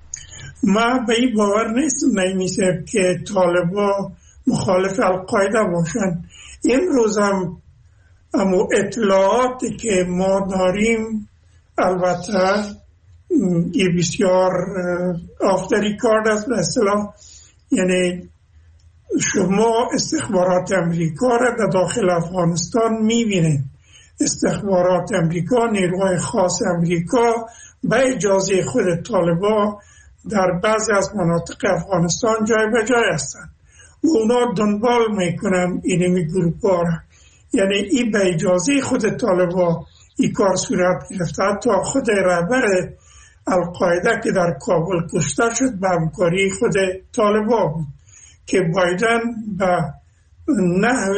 S7: من به این باور نیستم نمیشه که طالبا مخالف القاعده باشن. امروز هم اما اطلاعاتی که ما داریم البته این بسیار آفتری کارد است به اصطلاح، یعنی شما استخبارات امریکا را در داخل افغانستان میبینید. استخبارات امریکا، نیروهای خاص امریکا به اجازه خود طالبان در بعضی از مناطق افغانستان جای به جای هستند و اونا دنبال میکنن اینمی گروپ ها را. یعنی این به اجازه خود طالبان این کار صورت گرفته. حتی خود رهبر القاعده که در کابل کشته شد به همکاری خود طالبان بود که بایدن به نحو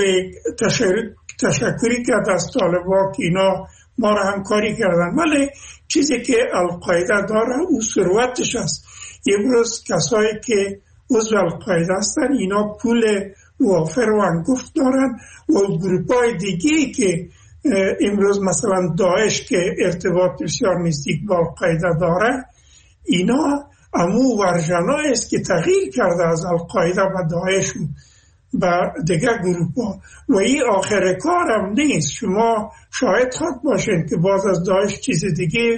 S7: تشکری کرد از طالبان که اینا ما را همکاری کردن. ولی چیزی که القاعده داره او ثروتش است. امروز کسایی که عضو القاعده هستن اینا پول وافر و انگفت دارن و گروپای دیگه که امروز مثلا داعش که ارتباط بسیار نزدیک با القاعده داره اینا امو ورژنای است که تغییر کرده از القاعده و داعش و دیگه گروپا و این آخر کار هم نیست. شما شاهد خواهد باشین که باز از داعش چیز دیگه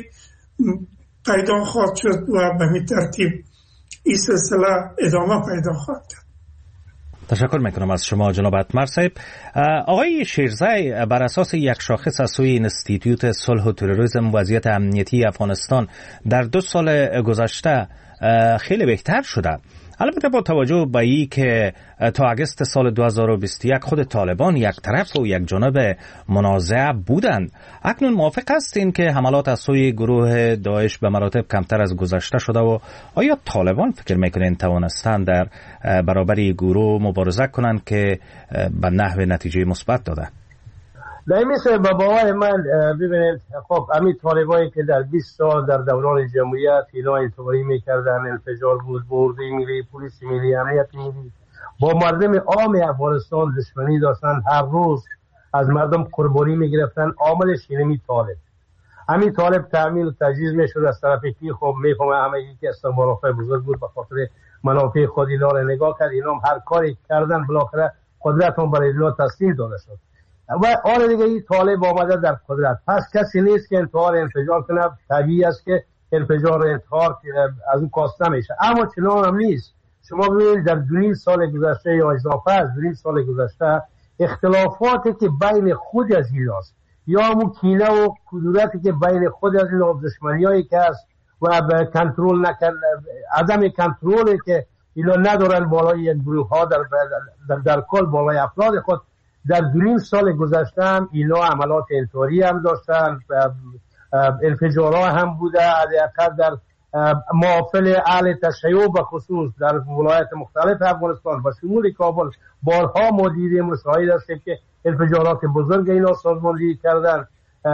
S7: پیدا خواهد شد و به همین ترتیب این سلسله ادامه پیدا خواهد کرد.
S5: تشکر میکنم از شما جناب اتمر صاحب. آقای شیرزی، بر اساس یک شاخص از سوی انستیتیوت صلح و تروریسم وضعیت امنیتی افغانستان در 2 سال گذشته خیلی بهتر شده. البته با توجه به این که تا اگست سال 2021 خود طالبان یک طرف و یک جانب منازعه بودند، اکنون موافق هستین که حملات از سوی گروه داعش به مراتب کمتر از گذشته شده و آیا طالبان فکر میکنین توانستند در برابر گروه مبارزه کنند که به نحو نتیجه مثبت داده؟
S8: مثل به باور من ببینید خب همین طالبایی که در 20 سال در دوران جمهوریت اینا انتظاری میکردن، انفجار بود، برده ملی، پلیس ملی، امنیت ملی، با مردم عام افغانستان دشمنی داشتن، هر روز از مردم قربانی میگرفتن. عاملش اینمی طالب، همین طالب تعمیل و تجهیز میشد از طرف کی. خب میفهمه همه که استعمارات بزرگ بود، به خاطر منافع خود اینا رو نگاه کرد، اینا هر کاری کردن بالاخره قدرتون برای اینا تسلیم داده شد و آره دیگه این طالب آمده در قدرت. پس کسی نیست که انتحار انفجار کنه. طبیعی است که انفجار و انتحار از اون کاسته میشه، اما چنان هم نیست. شما ببینید در 2.5 سال گذشته یا اضافه از 2.5 سال گذشته اختلافاتی که بین خود از ایناست یا همون کینه و کدورتی که بین خود از اینا، دشمنیایی که هست و کنترل نکرد، عدم کنترلی که اینا ندارن بالای یک گروه ها در کل بالای افراد خود. در 2.5 سال گذشته هم اینا عملات انتحاری هم داشتن، انفجارها هم بوده، حداقل در محافل اهل تشیع به خصوص در ولایت مختلف افغانستان و شمول کابل بارها ما دیدیم و شاهد هستیم که انفجارات بزرگ اینا سازماندهی کردن.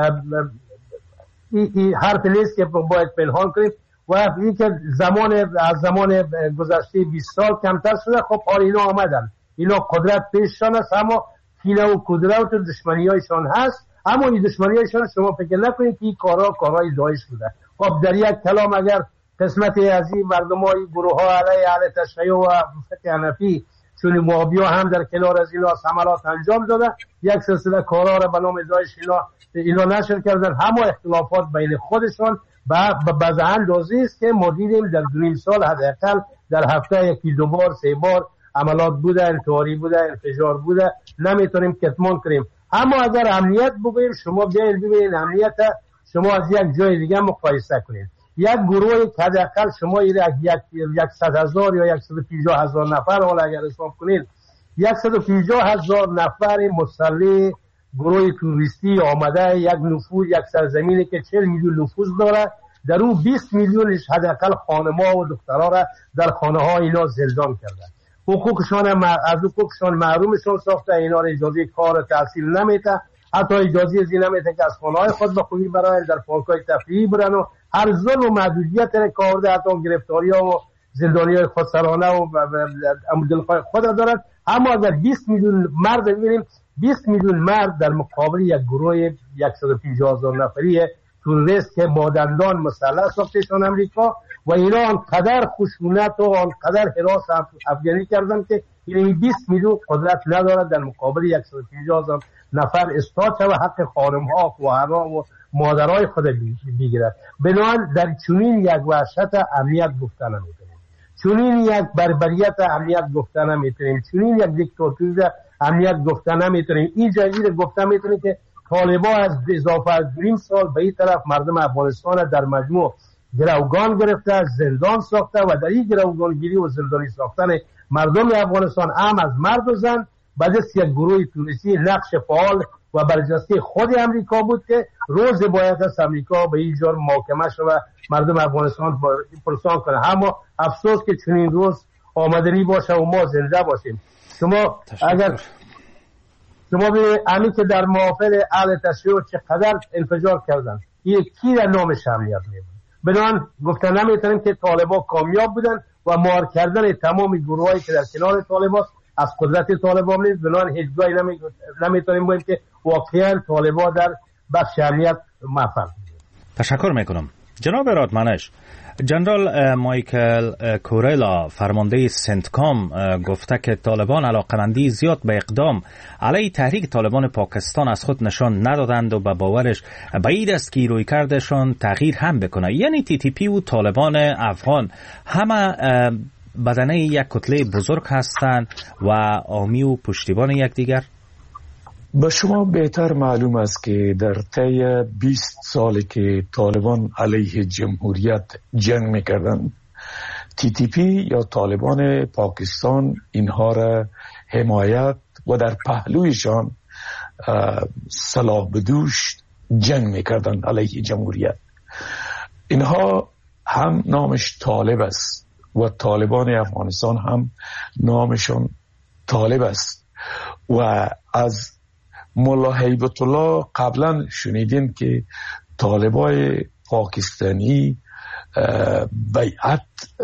S8: این حرف نیست که باید پنهان کنیم و این که از زمان گذشته 20 سال کمتر شده. خب اینا آمدن، اینا قدرت پیششان است، اما کینه و کدرت و دشمنی هایشان هست. اما این دشمنی هایشان شما فکر نکنید که این کارهای داعش بوده. خب در یک کلام اگر قسمتی از این مردم های گروه ها علیه اهل تشیع و فقه حنفی چون موابیا هم در کنار از اینا حملات انجام داده، یک سلسله کارها را به نام داعش اینا نشر کردن. همه اختلافات بین خودشان به اندازی است که ما دیدیم در 2.5 سال حداقل در هفته 1-2 بار 3 بار عملات بوده، انتحاری بوده، انفجار بوده، نمیتونیم کتمان کنیم. اما اگر امنیت بگوییم، شما بیاین ببینید امنیت شما از یک جای دیگه مقایسه کنید. یک گروهی که حداقل شما 100,000 یا 150,000 نفر، حالا اگر حساب کنید 150,000 نفر مسلح گروه توریستی آمده، یک نفوذ، یک سرزمینی که 40 میلیون نفوذ داره، در اون 20 میلیونش حداقل خانم‌ها و دخترها را در خانه‌ها اینا زندان کردن. از حقوقشان محرومشان ساخته، اینا را اجازه کار و تحصیل نمیده، حتی اجازه ازی نمیده که از خانه‌های خود به خوبی برن، در پارک‌های تفریحی برن و هر ظلم و محدودیت را کارده، حتی گرفتاری‌ها و زندانی‌های خودسرانه و دلخواه خود دارن. اما اگر 20 میلیون مرد ببینیم، 20 میلیون مرد در مقابل یک گروه 150,000 نفری تروریست که با دندان مسلح ساختشان امریکا و اینا آنقدر خشونت و آنقدر هراس افغانی کردن که این 20 میلیون قدرت ندارد در مقابل 150,000 نفر استاد و حق خانم‌ها، خواهرها و مادرای خود بگیرد. بنابراین در چنین یک وحشت امنیت گفتن نمی‌تونیم، چنین یک بربریت امنیت گفتن نمی‌تونیم، چنین یک دیکتاتوری امنیت گفتن نمی‌تونیم. این جایی گفتن می‌تونیم که طالبا از اضافه از نیم سال به این طرف مردم افغانستان در مجموع گروگان گرفته، زندان ساخته و در این گروگانگیری و زندانی ساختن مردم افغانستان هم از مرد و زن به دست یک گروه توریستی نقش فعال و برجسته خود امریکا بود که روز باید از امریکا به این جرم محاکمه شود مردم افغانستان پرسان کنه. اما افسوس که چنین روز آمدنی باشه و ما زنده باشیم. شما اگر شما ببینید همین که در محافل اهل تشیع چقدر انفجار کردن، یکی در نام امنیت میبود. بنابراین گفتن نمیتونیم که طالبان کامیاب بودن و مهار کردن تمام گروهایی که در کنار طالبان از قدرت طالبان نیست. بنابراین هیچ جایی نمیتونیم بگیم که واقعا طالبان در بخش امنیت موفق.
S5: تشکر میکنم. جناب رادمنش، جنرال مایکل کوریلا فرمانده سنتکام گفته که طالبان علاقمندی زیاد به اقدام علیه تحریک طالبان پاکستان از خود نشان ندادند و به باورش بعید است که رویکردشان تغییر هم بکنه. یعنی TTP و طالبان افغان همه بدنه یک کتله بزرگ هستند و حامی و پشتیبان یکدیگر.
S6: به شما بهتر معلوم است که در طی 20 سالی که طالبان علیه جمهوریت جنگ میکردن، TTP یا طالبان پاکستان اینها را حمایت و در پهلویشان سلاح بدوش جنگ میکردن علیه جمهوریت. اینها هم نامش طالب است و طالبان افغانستان هم نامشون طالب است. و از ملا هیبت الله قبلا شنیدین که طالبای پاکستانی بیعت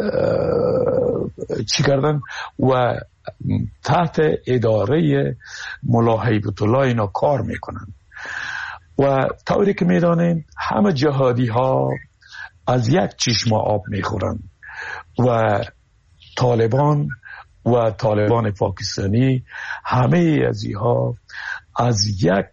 S6: چی کردن و تحت اداره ملا هیبت الله اینا کار میکنن. و طوری که میدانین همه جهادی ها از یک چشم آب میخورن و طالبان و طالبان پاکستانی همه از اینها از یک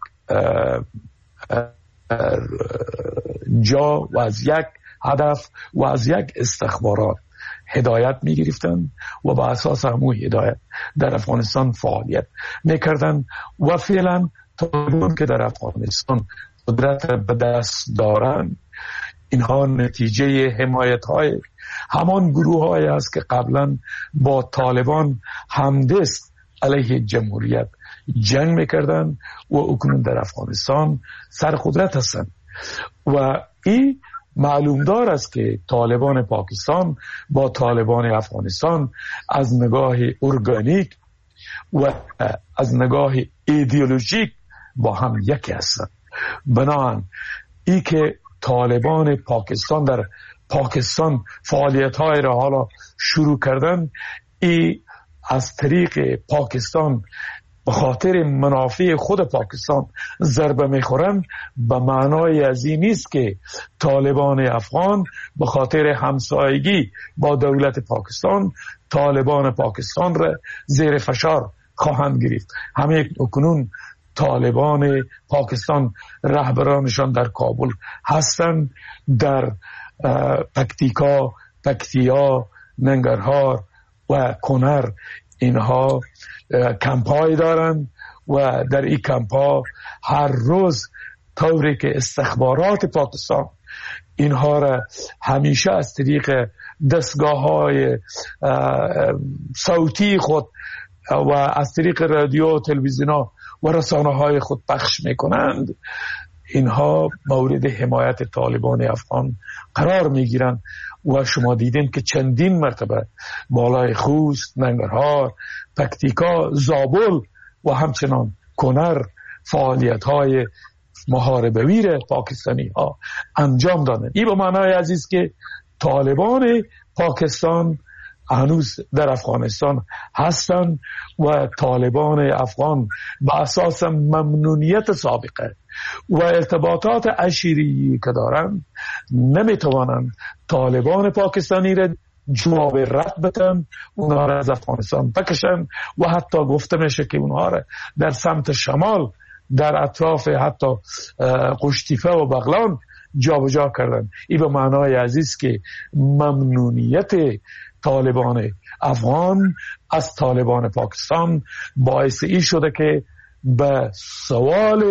S6: جا و از یک هدف و از یک استخبارات هدایت می گرفتن و با اساس همون هدایت در افغانستان فعالیت می کردن و فعلا طالبان که در افغانستان قدرت به دست دارن، اینها نتیجه حمایت های همان گروه های است که قبلا با طالبان همدست علیه جمهوریت جنگ میکردن و اکنون در افغانستان سر قدرت هستند. و این معلوم دار است که طالبان پاکستان با طالبان افغانستان از نگاه ارگانیک و از نگاه ایدئولوژیک با هم یکی هستند. بنابراین این که طالبان پاکستان در پاکستان فعالیت های را حالا شروع کردن، این از طریق پاکستان به خاطر منافع خود پاکستان ضربه میخورن، به معنای از این نیست که طالبان افغان به خاطر همسایگی با دولت پاکستان طالبان پاکستان را زیر فشار خواهند گرفت. همه اکنون طالبان پاکستان رهبرانشان در کابل هستند، در پکتیکا، پکتیا، ننگرهار و کنر اینها کمپای دارند و در این کمپا هر روز طوری که استخبارات پاکستان اینها را همیشه از طریق دستگاه های صوتی خود و از طریق رادیو و تلویزیون و رسانه های خود پخش میکنند، اینها مورد حمایت طالبان افغان قرار میگیرند. و شما دیدین که چندین مرتبه بالای خوست، ننگرهار، پکتیکا، زابل و همچنان کنر فعالیت های محاربوی پاکستانی ها انجام دادن. این به معنای عزیز که طالبان پاکستان هنوز در افغانستان هستند و طالبان افغان به اساس ممنونیت سابقه و ارتباطات عشیری که دارند نمیتوانند طالبان پاکستانی را جواب رد بدن، اونها را از افغانستان بکشن و حتی گفته میشه که اونها را در سمت شمال در اطراف حتی قشتیپه و بغلان جابجا کردن. این به معنای عزیز که ممنونیت طالبان افغان از طالبان پاکستان باعث این شده که به سوال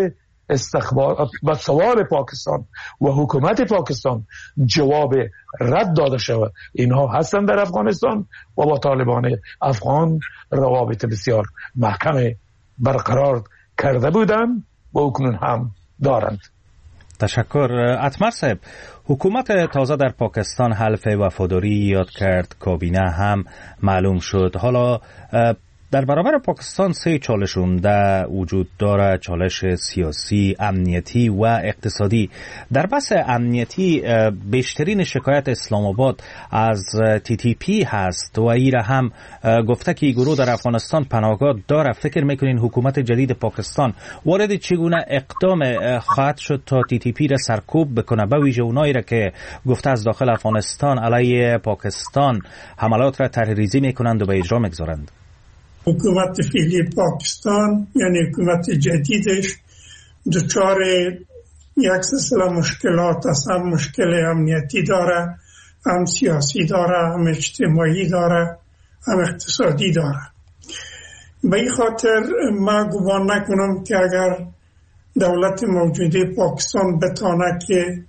S6: به سوال پاکستان و حکومت پاکستان جواب رد داده شود. اینها هستند در افغانستان و با طالبان افغان روابط بسیار محکم برقرار کرده بودند و اکنون هم دارند.
S5: تشکر. اتمر صاحب، حکومت تازه در پاکستان حلف وفاداری یاد کرد، کابینه هم معلوم شد. حالا در برابر پاکستان 3 چالش عمده وجود داره: چالش سیاسی، امنیتی و اقتصادی. در بحث امنیتی بیشترین شکایت اسلام آباد از TTP هست و ایره هم گفته که گروه در افغانستان پناهگاه داره. فکر میکنین حکومت جدید پاکستان وارد چگونه اقدام خواهد شد تا TTP را سرکوب بکنه، به ویژه اونایی را که گفته از داخل افغانستان علیه پاکستان حملات را طرحریزی میکنند و به اجرا میگذارند؟
S7: حکومت فعلی پاکستان یعنی حکومت جدیدش دچار یک سلسله مشکلات است. هم مشکل امنیتی داره، هم سیاسی داره، هم اجتماعی داره، هم اقتصادی داره. به این خاطر من گمان نکنم که اگر دولت موجوده پاکستان بتانه که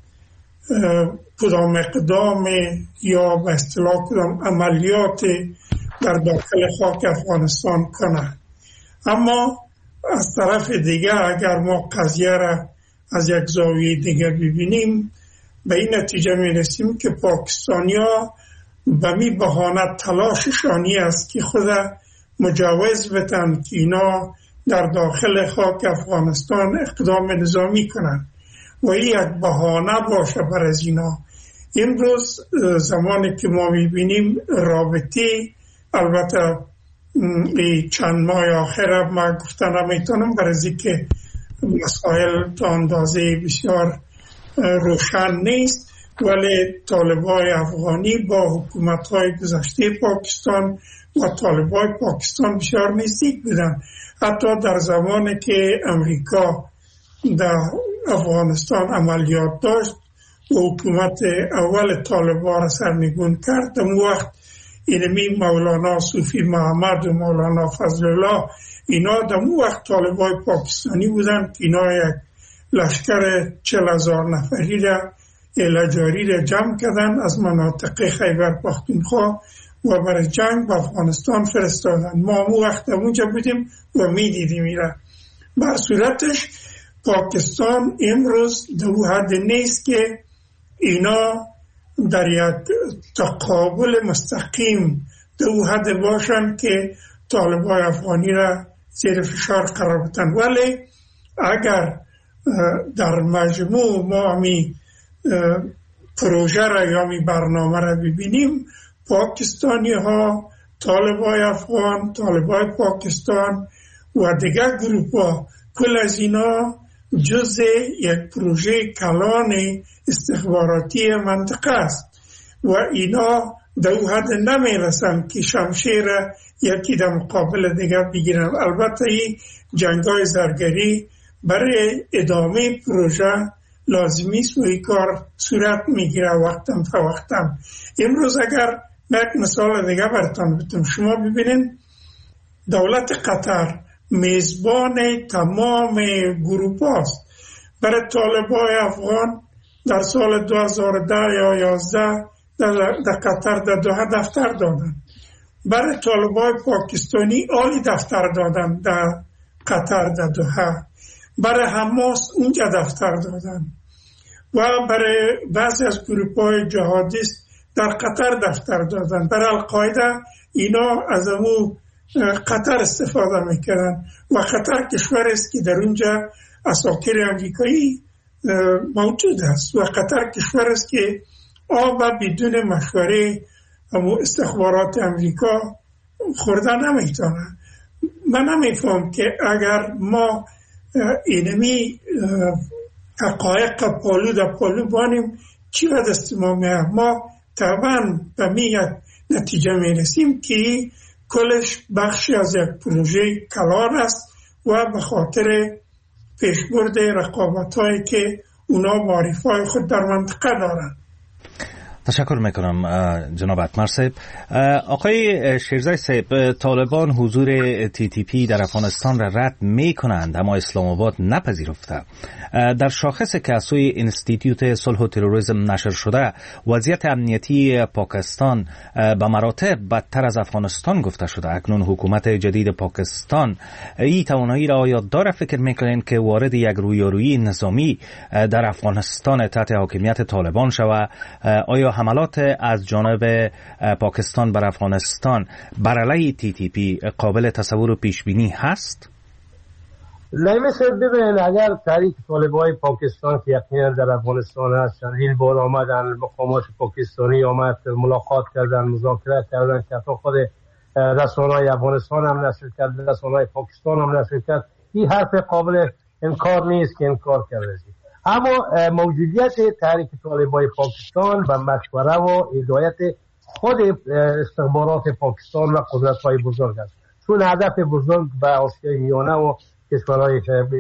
S7: کدام اقدام یا به اصطلاح کدام عملیات در داخل خاک افغانستان کنه. اما از طرف دیگه اگر ما قضیه را از یک زاویه دیگه ببینیم، به این نتیجه میرسیم که پاکستانیا به می بهانه تلاششانی است که خود مجوز بتن که اینا در داخل خاک افغانستان اقدام نظامی کنن و این یک بهانه باشه بر از اینا. امروز زمانی که ما میبینیم رابطه، البته چند ماه آخر ما گفتن نمیتونم برای که مسائل تا اندازه بسیار روشن نیست، ولی طالبای افغانی با حکومت‌های گذشته پاکستان و طالبای پاکستان بسیار نزدیک بودن. حتی در زمانی که امریکا در افغانستان عملیات داشت و حکومت اول طالبا را سرنگون کرد، در وقت اینمی مولانا صوفی محمد و مولانا فضل الله اینا در وقت طالبای پاکستانی بودن که اینا یک لشکر 40,000 نفری را لجاری را جمع کردن از مناطق خیبر پختونخوا و برای جنگ به افغانستان فرستادن. ما اون وقت اونجا بودیم و میدیدیم اینا. بر صورتش پاکستان امروز در حد نیست که اینا در یک تقابل مستقیم در حد باشن که طالبای افغانی را زیر فشار قرار بدن. ولی اگر در مجموع ما می پروژه را یا می برنامه را ببینیم، پاکستانی ها، طالبای افغان، طالبای پاکستان و دیگر گروپ ها، کل از اینا جزء یک پروژه کلان استخباراتی منطقه است و اینا در حد نمیرسن که شمشیر یکی در مقابل دیگر بگیرن. البته این جنگای زرگری برای ادامه پروژه لازمی است و این کار صورت میگیره وقتم تا وقتم. امروز اگر یک مثال دیگه براتون بتونم، شما ببینین دولت قطر میزبان تمام گروپ هاست. برای طالبای افغان در سال 2010 یا 11 در قطر در دوحه دفتر دادن. برای طالبای پاکستانی عالی دفتر دادن در قطر در دوحه. برای حماس اونجا دفتر دادن و برای بعضی از گروپ‌های جهادیست در قطر دفتر دادن. برای القاعده اینا از امو قطر استفاده میکردن و قطر کشور است که در اونجا اساکر امریکایی موجود است و قطر کشور است که آب بدون مشوره استخبارات امریکا خوردن نمیتونه. من نمیفهم که اگر ما اینمی حقایق پالو در پالو بانیم چی به دست ما میاد. ما طبعا به یک نتیجه میرسیم که کلش بخشی از یک پروژه کلان است و به خاطر پیشبرد رقابت‌هایی که اونا معرفای خود در منطقه دارن.
S5: تشکر میکنم جناب اتمر صاحب. آقای شیرزای صاحب، طالبان حضور TTP در افغانستان را رد میکنند اما اسلام آباد نپذیرفته. در شاخص که از سوی انستیتیوت صلح و تروریسم نشر شده، وضعیت امنیتی پاکستان به مراتب بدتر از افغانستان گفته شده. اکنون حکومت جدید پاکستان این توانایی را آیا داره؟ فکر میکنین که وارد یک رویارویی نظامی در افغانستان تحت حاکمیت طالبان شود؟ آیا حملات از جانب پاکستان بر افغانستان بر علیه TTP قابل تصور و پیش بینی هست؟
S8: نایب صاحب، ببینید اگر تحریک طالبای پاکستان که یقینا در افغانستان هست، چندین بار آمدن، مقامات پاکستانی آمد ملاقات کردن، مذاکره کردن که تا خود رسانه‌های افغانستان هم نشر کرد، رسانه‌های پاکستان هم نشر کرد. این حرف قابل انکار نیست که انکار کرده. اما موجودیت تحریک طالبای پاکستان و مشوره و هدایت خود استخبارات پاکستان و قدرت‌های بزرگ است، چون هدف بزرگ به آسیای میانه و کشورهای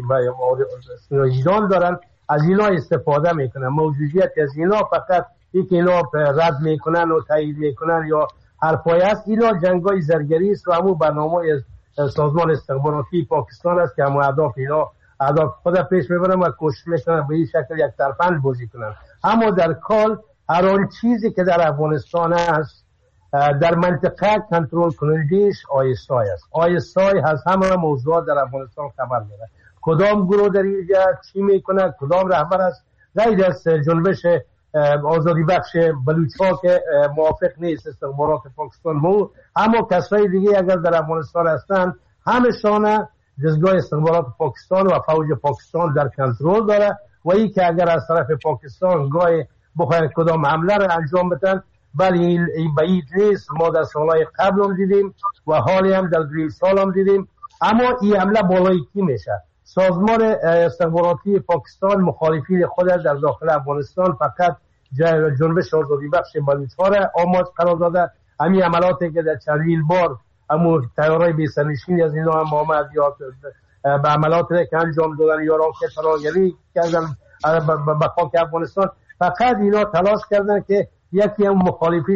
S8: ایران دارن، از اینا استفاده میکنن. موجودیت از اینا فقط یک اینا رد میکنن و تایید میکنن یا حرفای است. اینا جنگای زرگری است و همون برنامه از سازمان استخباراتی پاکستان است که همون اهداف اینا خود پیش میبرن و کوشش میکنن به این شکل یک طرفند بازی کنن. اما در کل هر آن چیزی که در افغانستان است در منطقه کنترل کنندیش آیسای است. آیسای از همه موضوعات در افغانستان خبر داره. کدام گروه در اینجا چی میکنه، کدام رهبر است، غیر از جنبش آزادی بخش بلوچ‌ها که موافق نیست استخبارات پاکستان مو، اما کسای دیگه اگر در افغانستان هستن همشان دستگاه استخبارات پاکستان و فوج پاکستان در کنترل داره و این که اگر از طرف پاکستان گاهی بخواهد کدام حمله را انجام بدن، ولی این بعید نیست. ما در سالهای قبل هم دیدیم و حالی هم در گریل سال هم دیدیم. اما این حمله بالای کی میشه؟ سازمان استخباراتی پاکستان مخالفین خود در داخل افغانستان فقط جنبش آزادی بخش بلوچ‌ها را آماج قرار داده. همین عملاتی که در چندین بار امور تیارای بی‌سرنشینی از اینا هم آمد یا به عملاتی که انجام دادن یا راکت فراگیری کردن به خاک افغانستان، فقط اینا تلاش کردن که یکی هم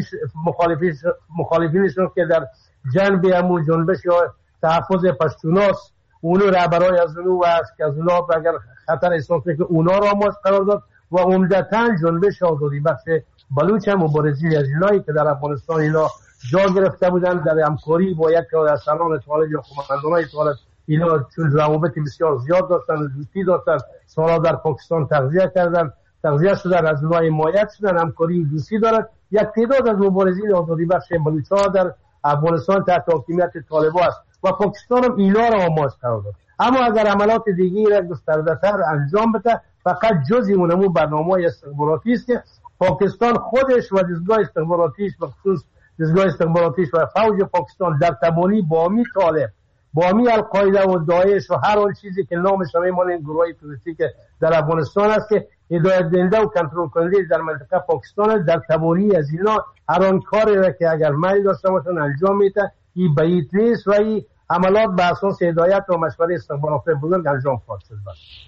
S8: مخالفینشون که در جنب همون جنبش یا تحفظ پشتوناست اونو رهبرای از اونو و از اونا اگر خطر احساس که اونا را آماج قرار داد و عمدتاً جنبش آزادی بخش بلوچ هم مبارزین از اینایی که در افغانستان اینا جا گرفته بودن در همکاری با یک از سران طالب یا قماندانای طالب. اینا چون روابط بسیار زیاد داشتن، دوستی داشتن، سالا در پاکستان تغذیه شدن، از اونها حمایت شدن، همکاری دوستی دارن. یک تعداد از مبارزین آزادی بخش بلوچ‌ها در افغانستان تحت حاکمیت طالبان است و پاکستان هم اینا را آماج قرار داد. اما اگر عملیات دیگری را گسترده‌تر انجام بده، فقط جزئی اونمون برنامه‌های استخباراتی است که پاکستان خودش و دستگاه استخباراتیش، بخصوص دستگاه استخباراتیش و فوج پاکستان در تبانی با می طالب، با می القاعده و داعش و هر آن چیزی که نامش همین این گروه‌های تروریستی که در افغانستان است که هدایت دهنده و کنترل کننده در منطقه پاکستان، در تبانی از اینا هر آن کاری را که اگر میل داشته باشن انجام میده. این بعید نیست و این عملات به اساس هدایت و مشوره استخباراتی بزرگ انجام خواهد شد.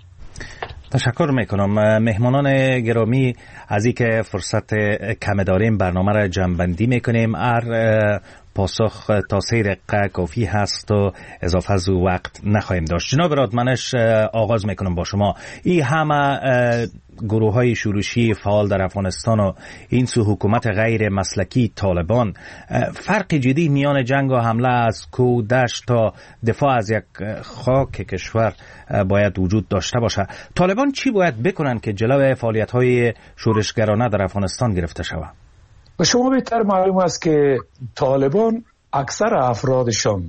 S5: تشکر میکنم. مهمانان گرامی، از اینکه فرصت کم داریم برنامه را جمع‌بندی میکنیم. پاسخ تا 3 دقیقه کافی هست و اضافه از وقت نخواهیم داشت. جناب رادمنش، آغاز میکنم با شما. این همه گروه های شورشی فعال در افغانستان و این سو حکومت غیر مسلکی طالبان، فرق جدی میان جنگ و حمله از کو دشت تا دفاع از یک خاک کشور باید وجود داشته باشه. طالبان چی باید بکنن که جلوی فعالیت های شورشگرانه در افغانستان گرفته شود؟
S6: و شما بهتر معلوم است که طالبان اکثر افرادشان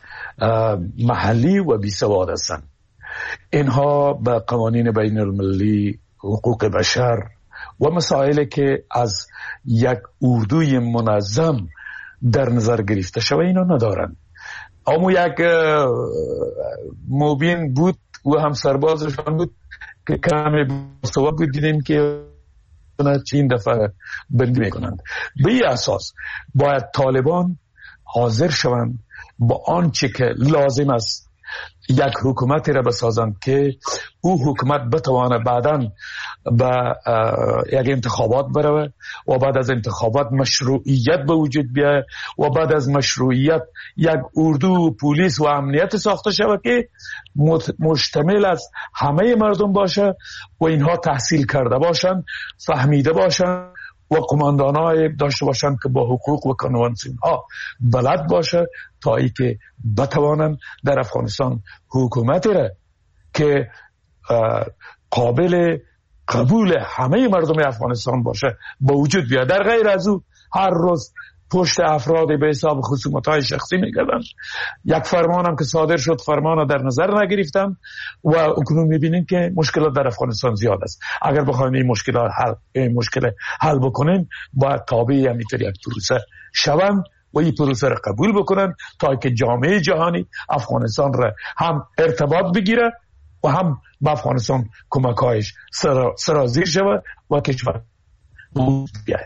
S6: محلی و بی‌سواد هستند. اینها به قوانین بین المللی، حقوق بشر و مسائلی که از یک اردوی منظم در نظر گرفته شده اینا ندارند. اما یک مبین بود و هم سربازشان بود که کمی بی‌سواد بود، دیدیم که چین دفعه بندی میکنند. به این اساس باید طالبان حاضر شوند با آنچه که لازم است یک حکومتی را بسازند که او حکومت بتواند بعداً به یک انتخابات بروه و بعد از انتخابات مشروعیت به وجود بیاید و بعد از مشروعیت یک اردو و پلیس و امنیت ساخته شود که مشتمل از همه مردم باشه و اینها تحصیل کرده باشند، فهمیده باشند و قماندانای داشته باشند که با حقوق و کنوانسیون ها بلد باشه تا ای که بتوانند در افغانستان حکومتی را که قابل قبول همه مردم افغانستان باشه با وجود بیاد. در غیر از او هر روز پشت افراد به حساب خصومت‌های شخصی می‌گردن. یک فرمان هم که صادر شد فرمان را در نظر نگرفتن و اکنون می‌بینیم که مشکلات در افغانستان زیاد است. اگر بخوایم این مشکل حل بکنیم باید تابع همینطور یک پروسه شوند و این پروسه را قبول بکنن تا که جامعه جهانی افغانستان را هم ارتباط بگیره و هم به افغانستان کمک‌هایش سرازیر شود و کشور بیاید.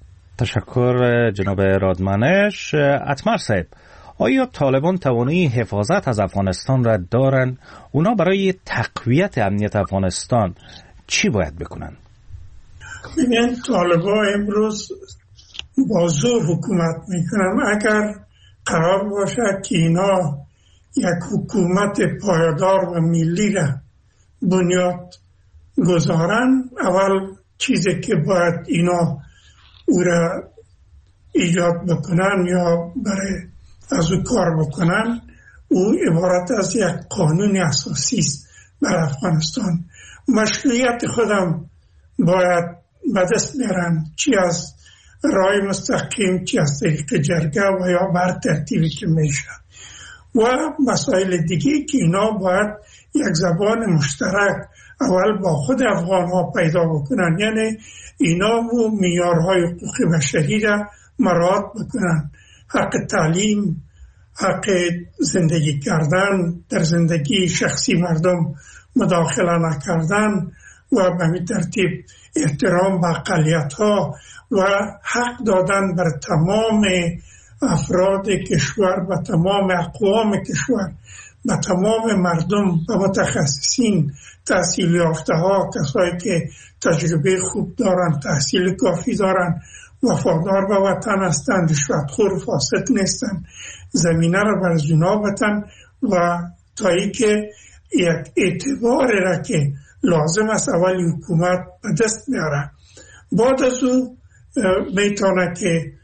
S5: تشکر جناب رادمنش. اتمر صاحب، آیا طالبان توانایی حفاظت از افغانستان را دارن؟ اونا برای تقویت امنیت افغانستان چی باید بکنن؟
S7: ببین، طالبان امروز با زور حکومت میکنن. اگر قرار باشه که اینا یک حکومت پایدار و ملی را بنیاد گذارن، اول چیزی که باید اینا او را ایجاد بکنن یا برای از او کار بکنن، او عبارت از یک قانون اساسی است بر افغانستان. مشروعیت خودم باید به دست بیارن، چی از راه مستقیم، چی از طریق جرگه و یا بر ترتیبی که میشه و مسائل دیگه که اینا باید یک زبان مشترک اول با خود افغان ها پیدا بکنن، یعنی اینا و معیارهای حقوق بشری را مراعات بکنن. حق تعلیم، حق زندگی کردن، در زندگی شخصی مردم مداخله نکردن و به همین ترتیب احترام به اقلیت ها و حق دادن بر تمام افراد کشور، به تمام اقوام کشور، به تمام مردم، به متخصصین، تحصیل یافته ها، کسایی که تجربه خوب دارن، تحصیل کافی دارن، وفادار به وطن هستند، رشوتخور و فاسد نیستن، زمینه را بر اونا بدن و تا ای که یک اعتبار را که لازم است اولی حکومت به دست بیاره. بعد از او میتونه که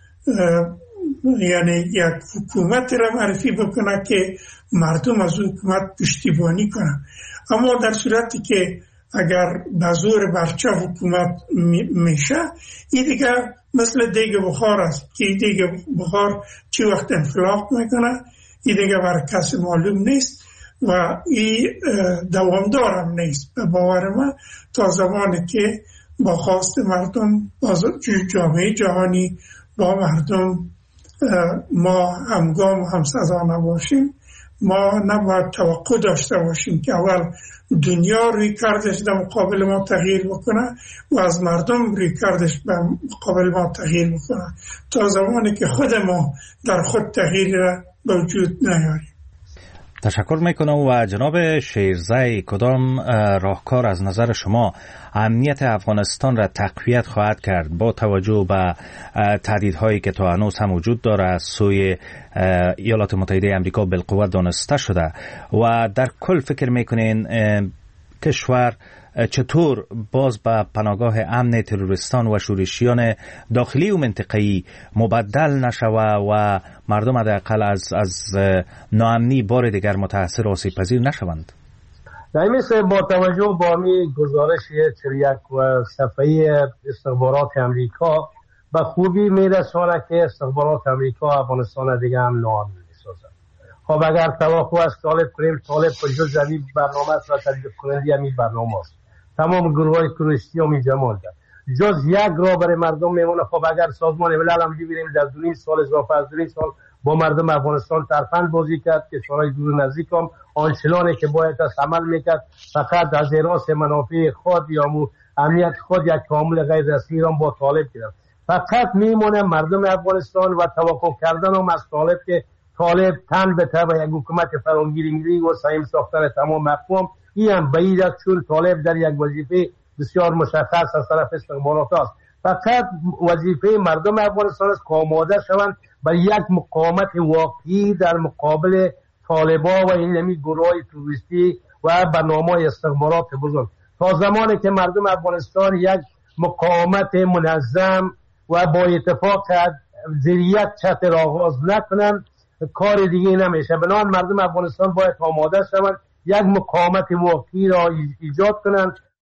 S7: یعنی یک حکومت را معرفی بکنه که مردم از حکومت پشتیبانی کنن. اما در صورتی که اگر به زور برچه حکومت میشه، این دیگه مثل دیگ بخار است که این دیگ بخار چی وقت انفلاق میکنه، این دیگه برای کسی معلوم نیست و این دوامدار هم نیست. به باور من تا زمانی که با خواست مردم، با جامعه جهانی، با مردم ما همگام و همصدا نباشیم، ما نباید توقع داشته باشیم که اول دنیا روی کردش در مقابل ما تغییر بکنه و از مردم روی کردش به مقابل ما تغییر بکنه تا زمانی که خود ما در خود تغییر را به وجود نیاریم.
S5: تشکر میکنم. و جناب شیرزی، کدام راهکار از نظر شما امنیت افغانستان را تقویت خواهد کرد با توجه به تهدیدهایی که تا هنوز هم وجود داره از سوی ایالات متحده آمریکا بالقوه دانسته شده و در کل فکر میکنین کشور چطور باز به پناهگاه امن تروریستان و شورشیان داخلی و منطقه‌ای مبدل نشوه و مردم حداقل از ناامنی بار دیگر متاثر و آسیب پذیر نشوند؟
S8: در مثل با توجه با می گزارش 41 و صفحه‌ای استخبارات امریکا به خوبی میرسانه که استخبارات امریکا افغانستان دیگه هم ناامن میسازد. خب اگر توقع از طالب کنیم، طالب جز این برنامه است و تطبیق کننده همین برنامه است. تمام گروه‌های تروریستی هم اینجا مانده. جز یک راه برای مردم میمونه. خب اگر سازمان ملل هم ببینیم در 2 سال اضافه از 2 سال با مردم افغانستان ترفند بازی کرد که کشورهای دور نزدیک هم آنچنانی که باید از عمل میکرد فقط از حراس منافع خود یا امنیت خود یک کامل غیر رسمی را با طالب کرد. فقط میمونه مردم افغانستان و توقع کردن هم از طالب که طالب تن به تن یک حکومت فراگیری میری و سایم ساختن تمام اقوام. این هم بعید است چون طالب در یک وظیفه بسیار مشخص از طرف استخبارات است. فقط وظیفه مردم افغانستان است که آماده شوند برای یک مقاومت واقعی در مقابل طالبان و این گروه توریستی و برنامه‌های استخبارات بزرگ. تا زمانی که مردم افغانستان یک مقاومت منظم و با اتفاق زیر یک چتر آغاز نکنند کار دیگه نمیشه. بنابراین مردم افغانستان باید آماده شوند یک مقاومت واقعی را ایجاد کنند